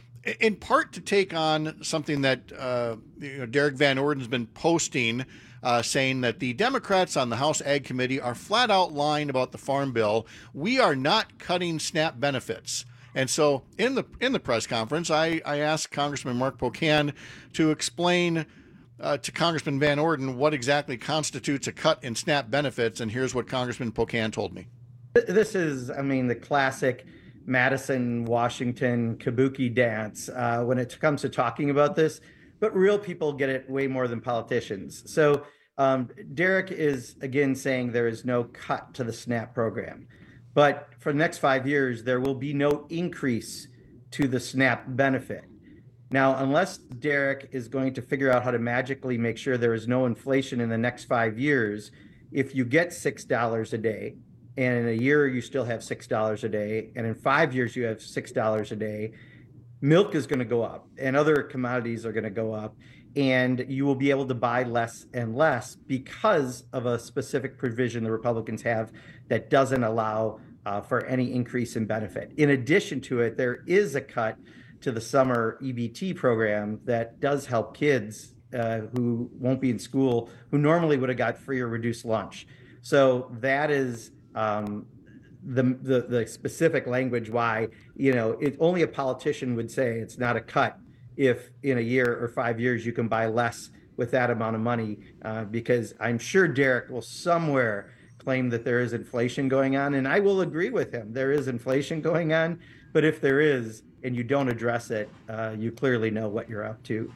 in part to take on something that uh, you know, Derek Van Orden's been posting, uh, saying that the Democrats on the House Ag Committee are flat out lying about the Farm Bill. We are not cutting SNAP benefits. And so in the in the press conference, I, I asked Congressman Mark Pocan to explain uh, to Congressman Van Orden what exactly constitutes a cut in SNAP benefits. And here's what Congressman Pocan told me. This is, I mean, the classic Madison, Washington kabuki dance uh, when it comes to talking about this, but real people get it way more than politicians. So um, Derek is, again, saying there is no cut to the SNAP program. But for the next five years, there will be no increase to the SNAP benefit. Now, unless Derek is going to figure out how to magically make sure there is no inflation in the next five years, if you get six dollars a day, and in a year you still have six dollars a day, and in five years you have six dollars a day, milk is going to go up and other commodities are going to go up, and you will be able to buy less and less because of a specific provision the Republicans have that doesn't allow uh, for any increase in benefit. In addition to it, there is a cut to the summer E B T program that does help kids uh, who won't be in school, who normally would have got free or reduced lunch. So that is um, the, the the specific language why, you know, it, only a politician would say it's not a cut if in a year or five years you can buy less with that amount of money, uh, because I'm sure Derek will somewhere claim that there is inflation going on, and I will agree with him. There is inflation going on, but if there is and you don't address it, uh, you clearly know what you're up to.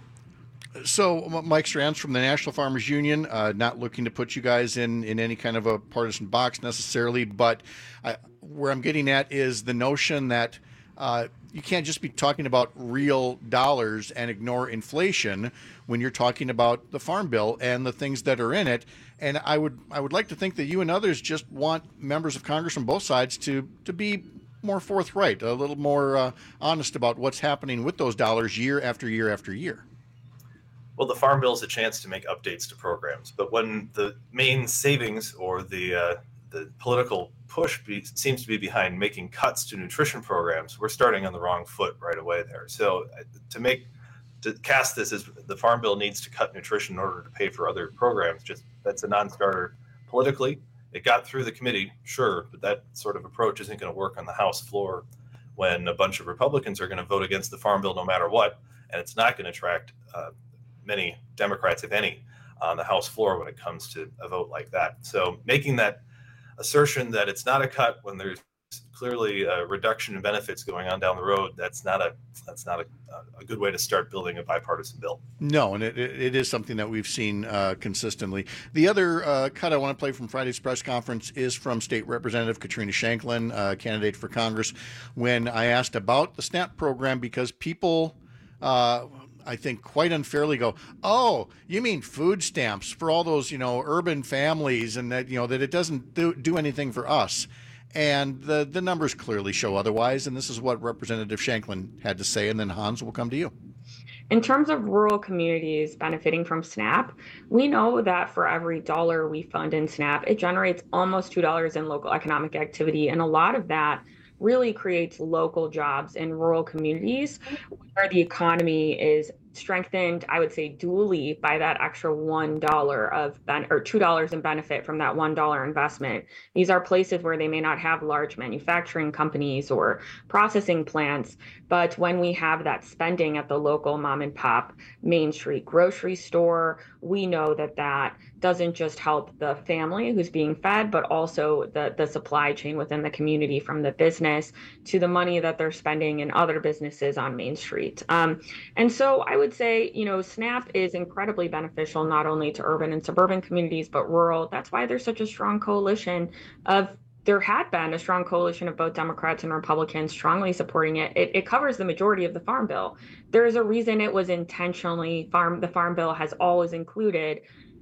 So, Mike Strands from the National Farmers Union, uh, not looking to put you guys in, in any kind of a partisan box necessarily, but I, where I'm getting at is the notion that uh, you can't just be talking about real dollars and ignore inflation when you're talking about the Farm Bill and the things that are in it. And I would I would like to think that you and others just want members of Congress from both sides to to be more forthright, a little more uh, honest about what's happening with those dollars year after year after year. Well, the Farm Bill is a chance to make updates to programs, but when the main savings or the uh, the political push be, seems to be behind making cuts to nutrition programs, we're starting on the wrong foot right away there. So uh, to make to cast this as the Farm Bill needs to cut nutrition in order to pay for other programs, just that's a non-starter politically. It got through the committee, sure, but that sort of approach isn't going to work on the House floor when a bunch of Republicans are going to vote against the Farm Bill no matter what, and it's not going to attract uh, many Democrats, if any, on the House floor when it comes to a vote like that. So making that assertion that it's not a cut when there's clearly a reduction in benefits going on down the road, that's not a that's not a, a good way to start building a bipartisan bill. No, and it, it is something that we've seen uh, consistently. The other uh, cut I want to play from Friday's press conference is from State Representative Katrina Shanklin, uh, candidate for Congress, when I asked about the SNAP program, because people uh, I think quite unfairly go, oh, you mean food stamps for all those, you know, urban families, and that, you know, that it doesn't do, do anything for us. And the, the numbers clearly show otherwise. And this is what Representative Shanklin had to say. And then Hans will come to you. In terms of rural communities benefiting from SNAP, we know that for every dollar we fund in SNAP, it generates almost two dollars in local economic activity. And a lot of that really creates local jobs in rural communities where the economy is strengthened, I would say, dually by that extra one dollar of ben- or two dollars in benefit from that one dollar investment. These are places where they may not have large manufacturing companies or processing plants, but when we have that spending at the local mom and pop Main Street grocery store, we know that that doesn't just help the family who's being fed, but also the, the supply chain within the community, from the business to the money that they're spending in other businesses on Main Street. Um, and so I would say, you know, SNAP is incredibly beneficial, not only to urban and suburban communities, but rural. That's why there's such a strong coalition of There had been a strong coalition of both Democrats and Republicans strongly supporting it. It, it covers the majority of the Farm Bill. There is a reason it was intentionally farm. The Farm Bill has always included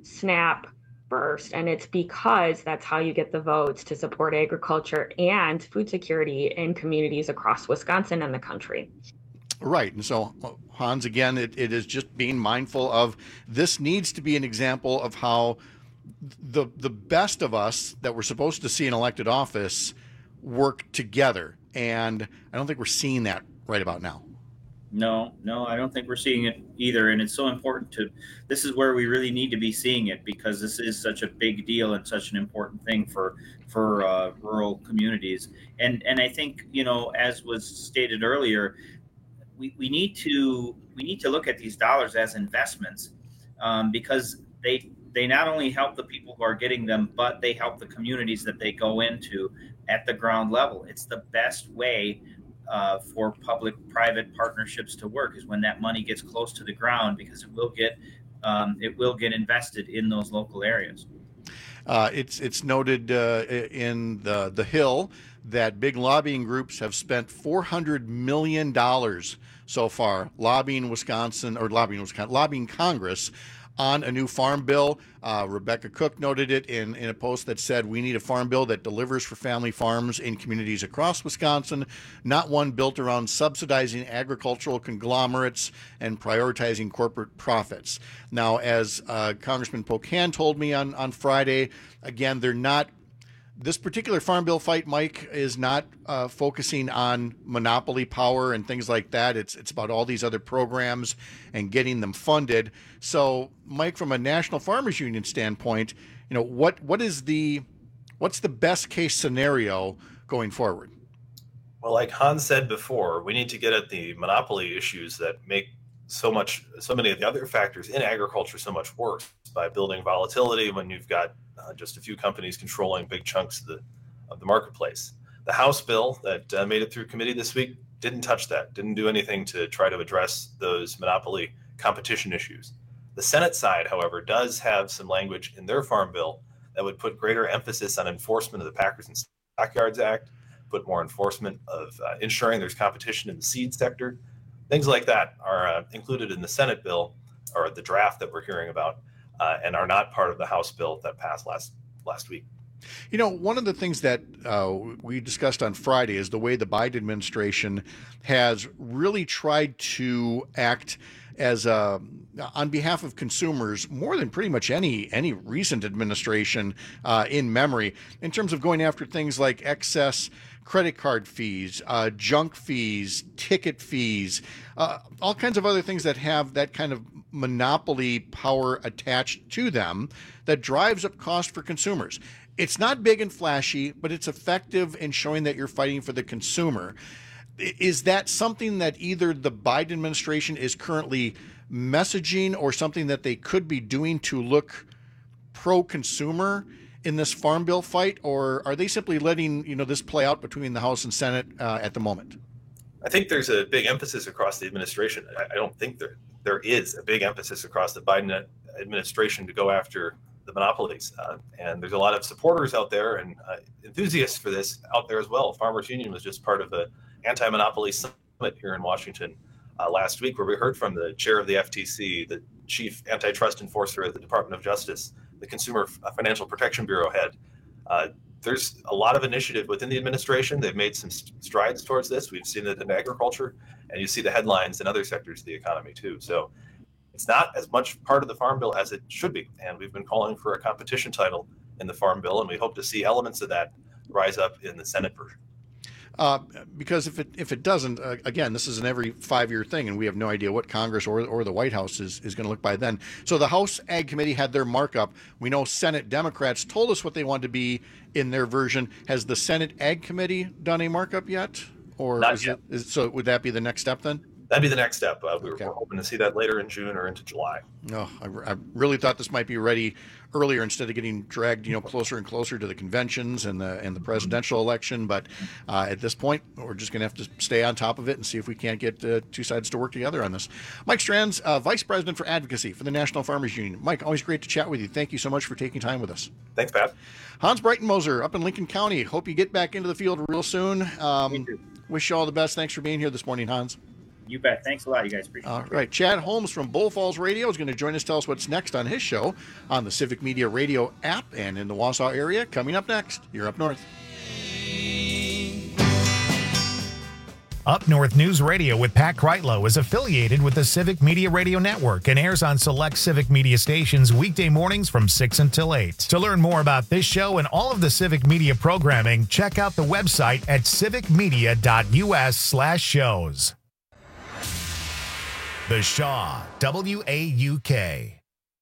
SNAP first, and it's because that's how you get the votes to support agriculture and food security in communities across Wisconsin and the country. Right. And so, Hans, again, it, it is just being mindful of this needs to be an example of how the the best of us that we're supposed to see in elected office work together. And I don't think we're seeing that right about now. No, no, I don't think we're seeing it either. And it's so important to, this is where we really need to be seeing it, because this is such a big deal and such an important thing for, for uh, rural communities. And, and I think, you know, as was stated earlier, we, we need to, we need to look at these dollars as investments, um, because they, they not only help the people who are getting them, but they help the communities that they go into at the ground level. It's the best way Uh, for public-private partnerships to work, is when that money gets close to the ground, because it will get um, it will get invested in those local areas. Uh, it's it's noted uh, in the the Hill that big lobbying groups have spent four hundred million dollars so far lobbying Wisconsin or lobbying Wisconsin lobbying Congress on a new farm bill. Uh, Rebecca Cook noted it in, in a post that said, we need a farm bill that delivers for family farms in communities across Wisconsin, not one built around subsidizing agricultural conglomerates and prioritizing corporate profits. Now, as uh, Congressman Pocan told me on, on Friday, again, they're not this particular farm bill fight, Mike, is not uh, focusing on monopoly power and things like that. It's it's about all these other programs and getting them funded. So, Mike, from a National Farmers Union standpoint, you know, what what is the what's the best case scenario going forward? Well, like Hans said before, we need to get at the monopoly issues that make so much, so many of the other factors in agriculture so much worse by building volatility when you've got uh, just a few companies controlling big chunks of the of the marketplace. The House bill that uh, made it through committee this week didn't touch that, didn't do anything to try to address those monopoly competition issues. The Senate side, however, does have some language in their farm bill that would put greater emphasis on enforcement of the Packers and Stockyards Act, put more enforcement of uh, ensuring there's competition in the seed sector. Things like that are uh, included in the Senate bill, or the draft that we're hearing about, uh, and are not part of the House bill that passed last last week. You know, one of the things that uh, we discussed on Friday is the way the Biden administration has really tried to act as a, on behalf of consumers more than pretty much any any recent administration uh, in memory, in terms of going after things like excess credit card fees, uh, junk fees, ticket fees, uh, all kinds of other things that have that kind of monopoly power attached to them that drives up cost for consumers. It's not big and flashy, but it's effective in showing that you're fighting for the consumer. Is that something that either the Biden administration is currently messaging, or something that they could be doing to look pro-consumer in this farm bill fight, or are they simply letting you know this play out between the House and Senate uh, at the moment? I think there's a big emphasis across the administration. I, I don't think there there is a big emphasis across the Biden administration to go after the monopolies. Uh, and there's a lot of supporters out there and uh, enthusiasts for this out there as well. Farmers Union was just part of the anti-monopoly summit here in Washington uh, last week, where we heard from the chair of the F T C, the chief antitrust enforcer at the Department of Justice, the Consumer Financial Protection Bureau head. Uh, there's a lot of initiative within the administration. They've made some strides towards this. We've seen it in agriculture, and you see the headlines in other sectors of the economy too. So it's not as much part of the Farm Bill as it should be. And we've been calling for a competition title in the Farm Bill, and we hope to see elements of that rise up in the Senate version. Uh, because if it if it doesn't, uh, again, this is an every five-year thing, and we have no idea what Congress or or the White House is, is going to look by then. So the House Ag Committee had their markup. We know Senate Democrats told us what they want to be in their version. Has the Senate Ag Committee done a markup yet? Or Not is yet. It, is, so would that be the next step then? That'd be the next step. Uh, we were, okay. we're hoping to see that later in June or into July. No, I, I really thought this might be ready earlier instead of getting dragged, you know, closer and closer to the conventions and the and the presidential election. But uh, at this point, we're just going to have to stay on top of it and see if we can't get uh, two sides to work together on this. Mike Strands, uh, Vice President for Advocacy for the National Farmers Union. Mike, always great to chat with you. Thank you so much for taking time with us. Thanks, Pat. Hans Breitenmoser up in Lincoln County. Hope you get back into the field real soon. Um, wish you all the best. Thanks for being here this morning, Hans. You bet. Thanks a lot. You guys appreciate it. All right. Chad Holmes from Bull Falls Radio is going to join us, tell us what's next on his show on the Civic Media Radio app and in the Wausau area. Coming up next, you're up north. Up North News Radio with Pat Kreitlow is affiliated with the Civic Media Radio Network and airs on select Civic Media stations weekday mornings from six until eight. To learn more about this show and all of the Civic Media programming, check out the website at civicmedia.us slash shows. The Shaw, W A U K.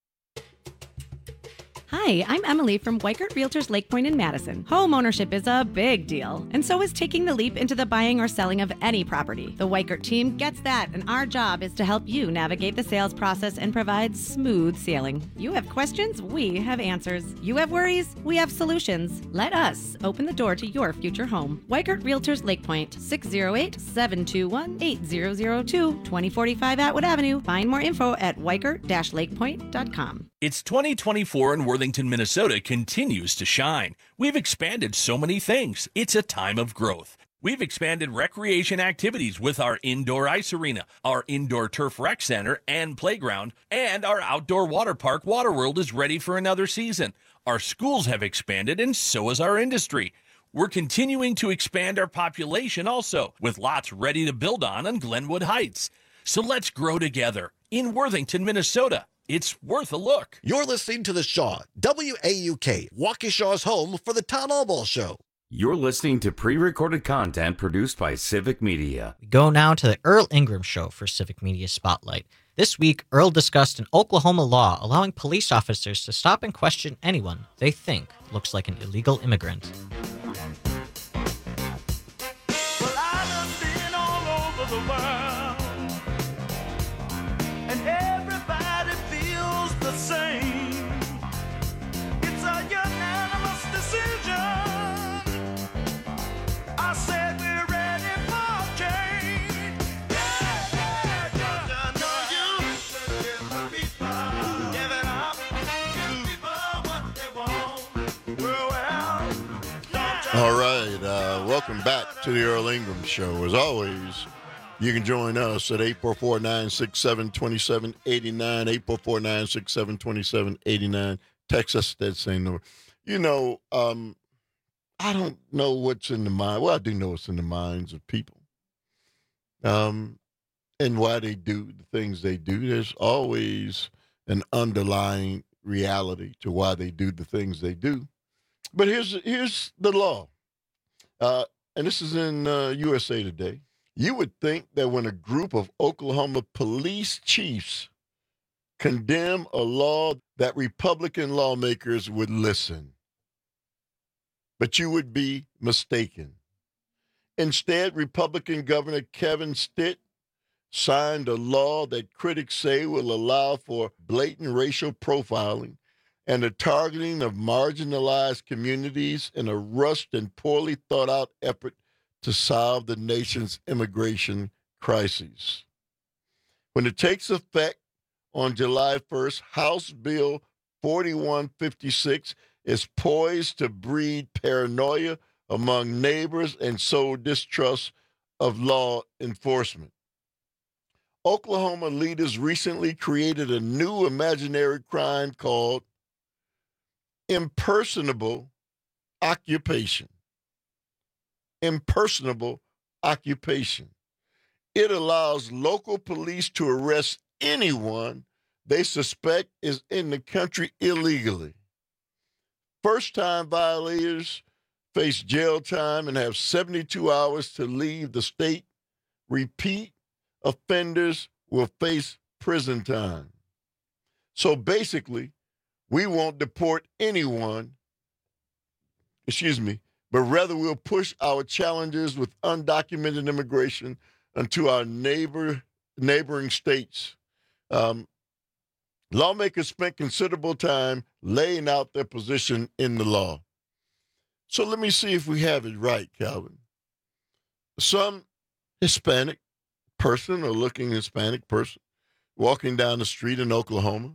Hi, I'm Emily from Weikert Realtors Lake Point in Madison. Home ownership is a big deal, and so is taking the leap into the buying or selling of any property. The Weikert team gets that, and our job is to help you navigate the sales process and provide smooth sailing. You have questions, we have answers. You have worries, we have solutions. Let us open the door to your future home. Weikert Realtors Lake Point, six oh eight, seven two one, eight zero zero two, twenty forty-five Atwood Avenue. Find more info at weikert dash lakepoint dot com. It's twenty twenty-four and Worthington, Minnesota continues to shine. We've expanded so many things. It's a time of growth. We've expanded recreation activities with our indoor ice arena, our indoor turf rec center and playground, and our outdoor water park Waterworld is ready for another season. Our schools have expanded and so has our industry. We're continuing to expand our population also, with lots ready to build on on Glenwood Heights. So let's grow together in Worthington, Minnesota. It's worth a look. You're listening to The Shaw, W A U K, Waukesha's home for the Todd Albaugh Show. You're listening to pre-recorded content produced by Civic Media. We go now to the Earl Ingram Show for Civic Media Spotlight. This week, Earl discussed an Oklahoma law allowing police officers to stop and question anyone they think looks like an illegal immigrant. Well, I've been all over the world, and everybody feels the same. It's a unanimous decision. I said we're ready for change. Yeah, yeah, yeah. Know you, give the people, give it up, give people what they want. Well, well, don't All right, uh, welcome back to the Earl Ingram Show. As always, you can join us at eight four four, nine six seven, two seven eight nine, eight four four, nine six seven, two seven eight nine. Text us that same number. You know, um, I don't know what's in the mind. Well, I do know what's in the minds of people um, and why they do the things they do. There's always an underlying reality to why they do the things they do. But here's here's the law, uh, and this is in uh, U S A Today. You would think that when a group of Oklahoma police chiefs condemn a law that Republican lawmakers would listen. But you would be mistaken. Instead, Republican Governor Kevin Stitt signed a law that critics say will allow for blatant racial profiling and the targeting of marginalized communities in a rushed and poorly thought out effort to solve the nation's immigration crises. When it takes effect on July first, House Bill forty-one fifty-six is poised to breed paranoia among neighbors and sow distrust of law enforcement. Oklahoma leaders recently created a new imaginary crime called impersonable occupation. Impersonable occupation. It allows local police to arrest anyone they suspect is in the country illegally. First-time violators face jail time and have seventy-two hours to leave the state. Repeat offenders will face prison time. So basically, we won't deport anyone, excuse me, but rather we'll push our challenges with undocumented immigration into our neighbor neighboring states. Um, lawmakers spent considerable time laying out their position in the law. So let me see if we have it right, Calvin. Some Hispanic person or looking Hispanic person walking down the street in Oklahoma,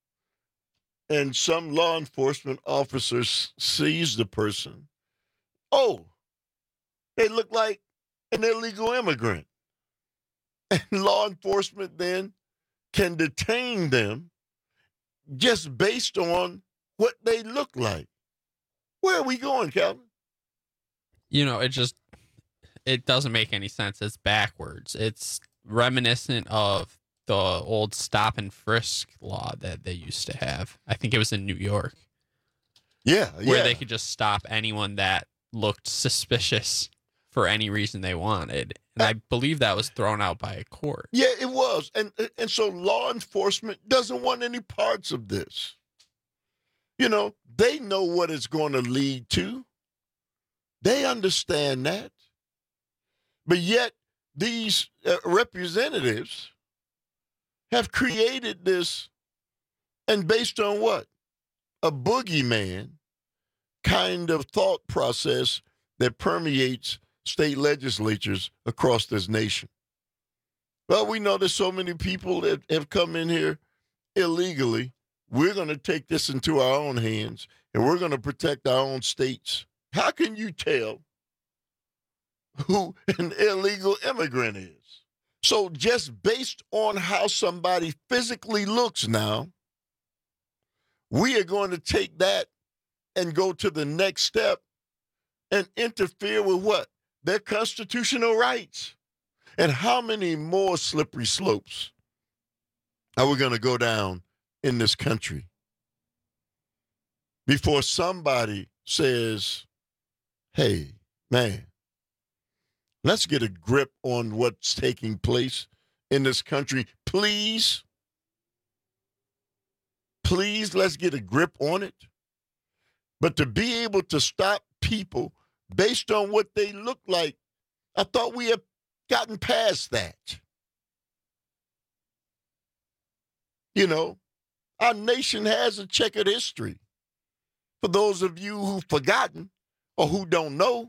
and some law enforcement officers sees the person. Oh, they look like an illegal immigrant. And law enforcement then can detain them just based on what they look like. Where are we going, Calvin? You know, it just, it doesn't make any sense. It's backwards. It's reminiscent of the old stop and frisk law that they used to have. I think it was in New York. Yeah, Where yeah. they could just stop anyone that looked suspicious for any reason they wanted. And I believe that was thrown out by a court. Yeah, it was. And and so law enforcement doesn't want any parts of this. You know, they know what it's going to lead to. They understand that. But yet, these uh, representatives have created this, and based on what? A boogeyman kind of thought process that permeates state legislatures across this nation. Well, we know there's so many people that have come in here illegally. We're going to take this into our own hands, and we're going to protect our own states. How can you tell who an illegal immigrant is? So just based on how somebody physically looks now, we are going to take that and go to the next step and interfere with what? Their constitutional rights. And how many more slippery slopes are we going to go down in this country before somebody says, hey, man, let's get a grip on what's taking place in this country. Please, please, let's get a grip on it. But to be able to stop people based on what they look like, I thought we had gotten past that. You know, our nation has a checkered history. For those of you who've forgotten or who don't know,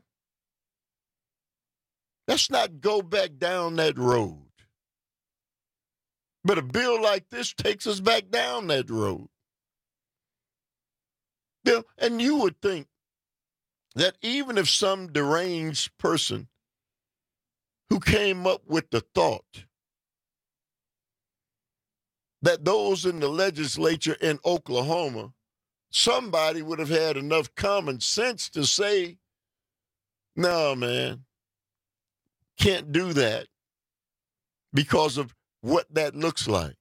let's not go back down that road. But a bill like this takes us back down that road. You know, and you would think that even if some deranged person who came up with the thought that those in the legislature in Oklahoma, somebody would have had enough common sense to say, no, man, can't do that because of what that looks like.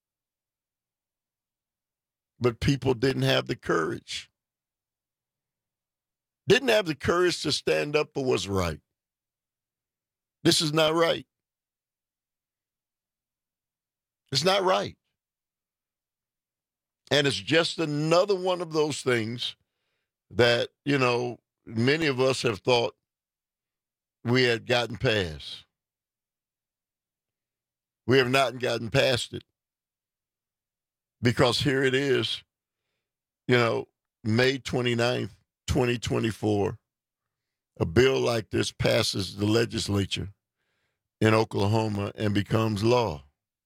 But people didn't have the courage. Didn't have the courage to stand up for what's right. This is not right. It's not right. And it's just another one of those things that, you know, many of us have thought we had gotten past. We have not gotten past it. Because here it is, you know, May twenty-ninth, twenty twenty-four, a bill like this passes the legislature in Oklahoma and becomes law.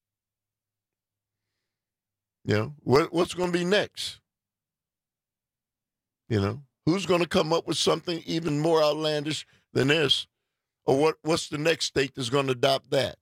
You know, what, what's going to be next? You know, who's going to come up with something even more outlandish than this? Or what, what's the next state that's going to adopt that?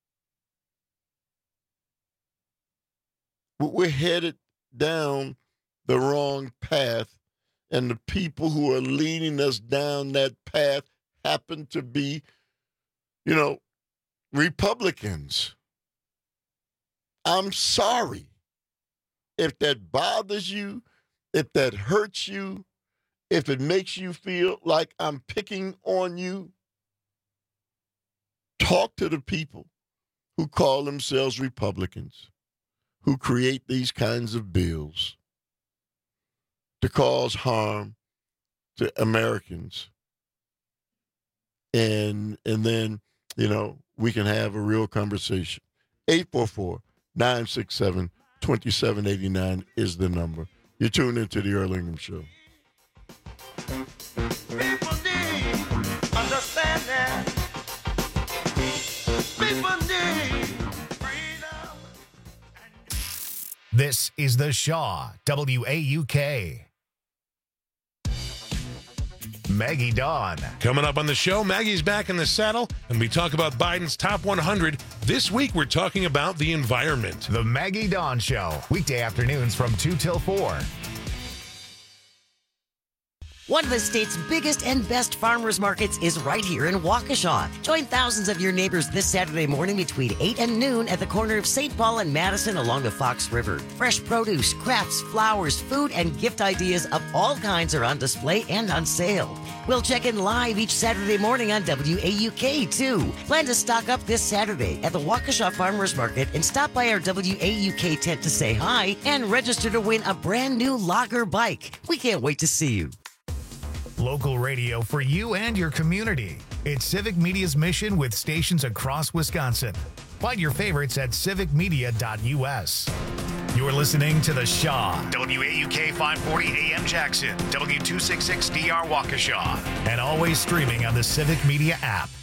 We're headed down the wrong path, and the people who are leading us down that path happen to be, you know, Republicans. I'm sorry. If that bothers you, if that hurts you, if it makes you feel like I'm picking on you, talk to the people who call themselves Republicans, who create these kinds of bills to cause harm to Americans. And and then, you know, we can have a real conversation. eight four four, nine six seven, two seven eight nine is the number. You're tuned into the Earl Ingram Show. People need understand that. People need freedom. This is the Shaw W A U K. Maggie Dawn. Coming up on the show, Maggie's back in the saddle, and we talk about Biden's top one hundred. This week, we're talking about the environment. The Maggie Dawn Show, weekday afternoons from two till four. One of the state's biggest and best farmers markets is right here in Waukesha. Join thousands of your neighbors this Saturday morning between eight and noon at the corner of Saint Paul and Madison along the Fox River. Fresh produce, crafts, flowers, food, and gift ideas of all kinds are on display and on sale. We'll check in live each Saturday morning on W A U K, too. Plan to stock up this Saturday at the Waukesha Farmers Market and stop by our W A U K tent to say hi and register to win a brand new Logger bike. We can't wait to see you. Local radio for you and your community. It's Civic Media's mission with stations across Wisconsin. Find your favorites at civic media dot U S. You're listening to The Shaw, W A U K five forty A M Jackson, W two sixty-six D R Waukesha, and always streaming on the Civic Media app.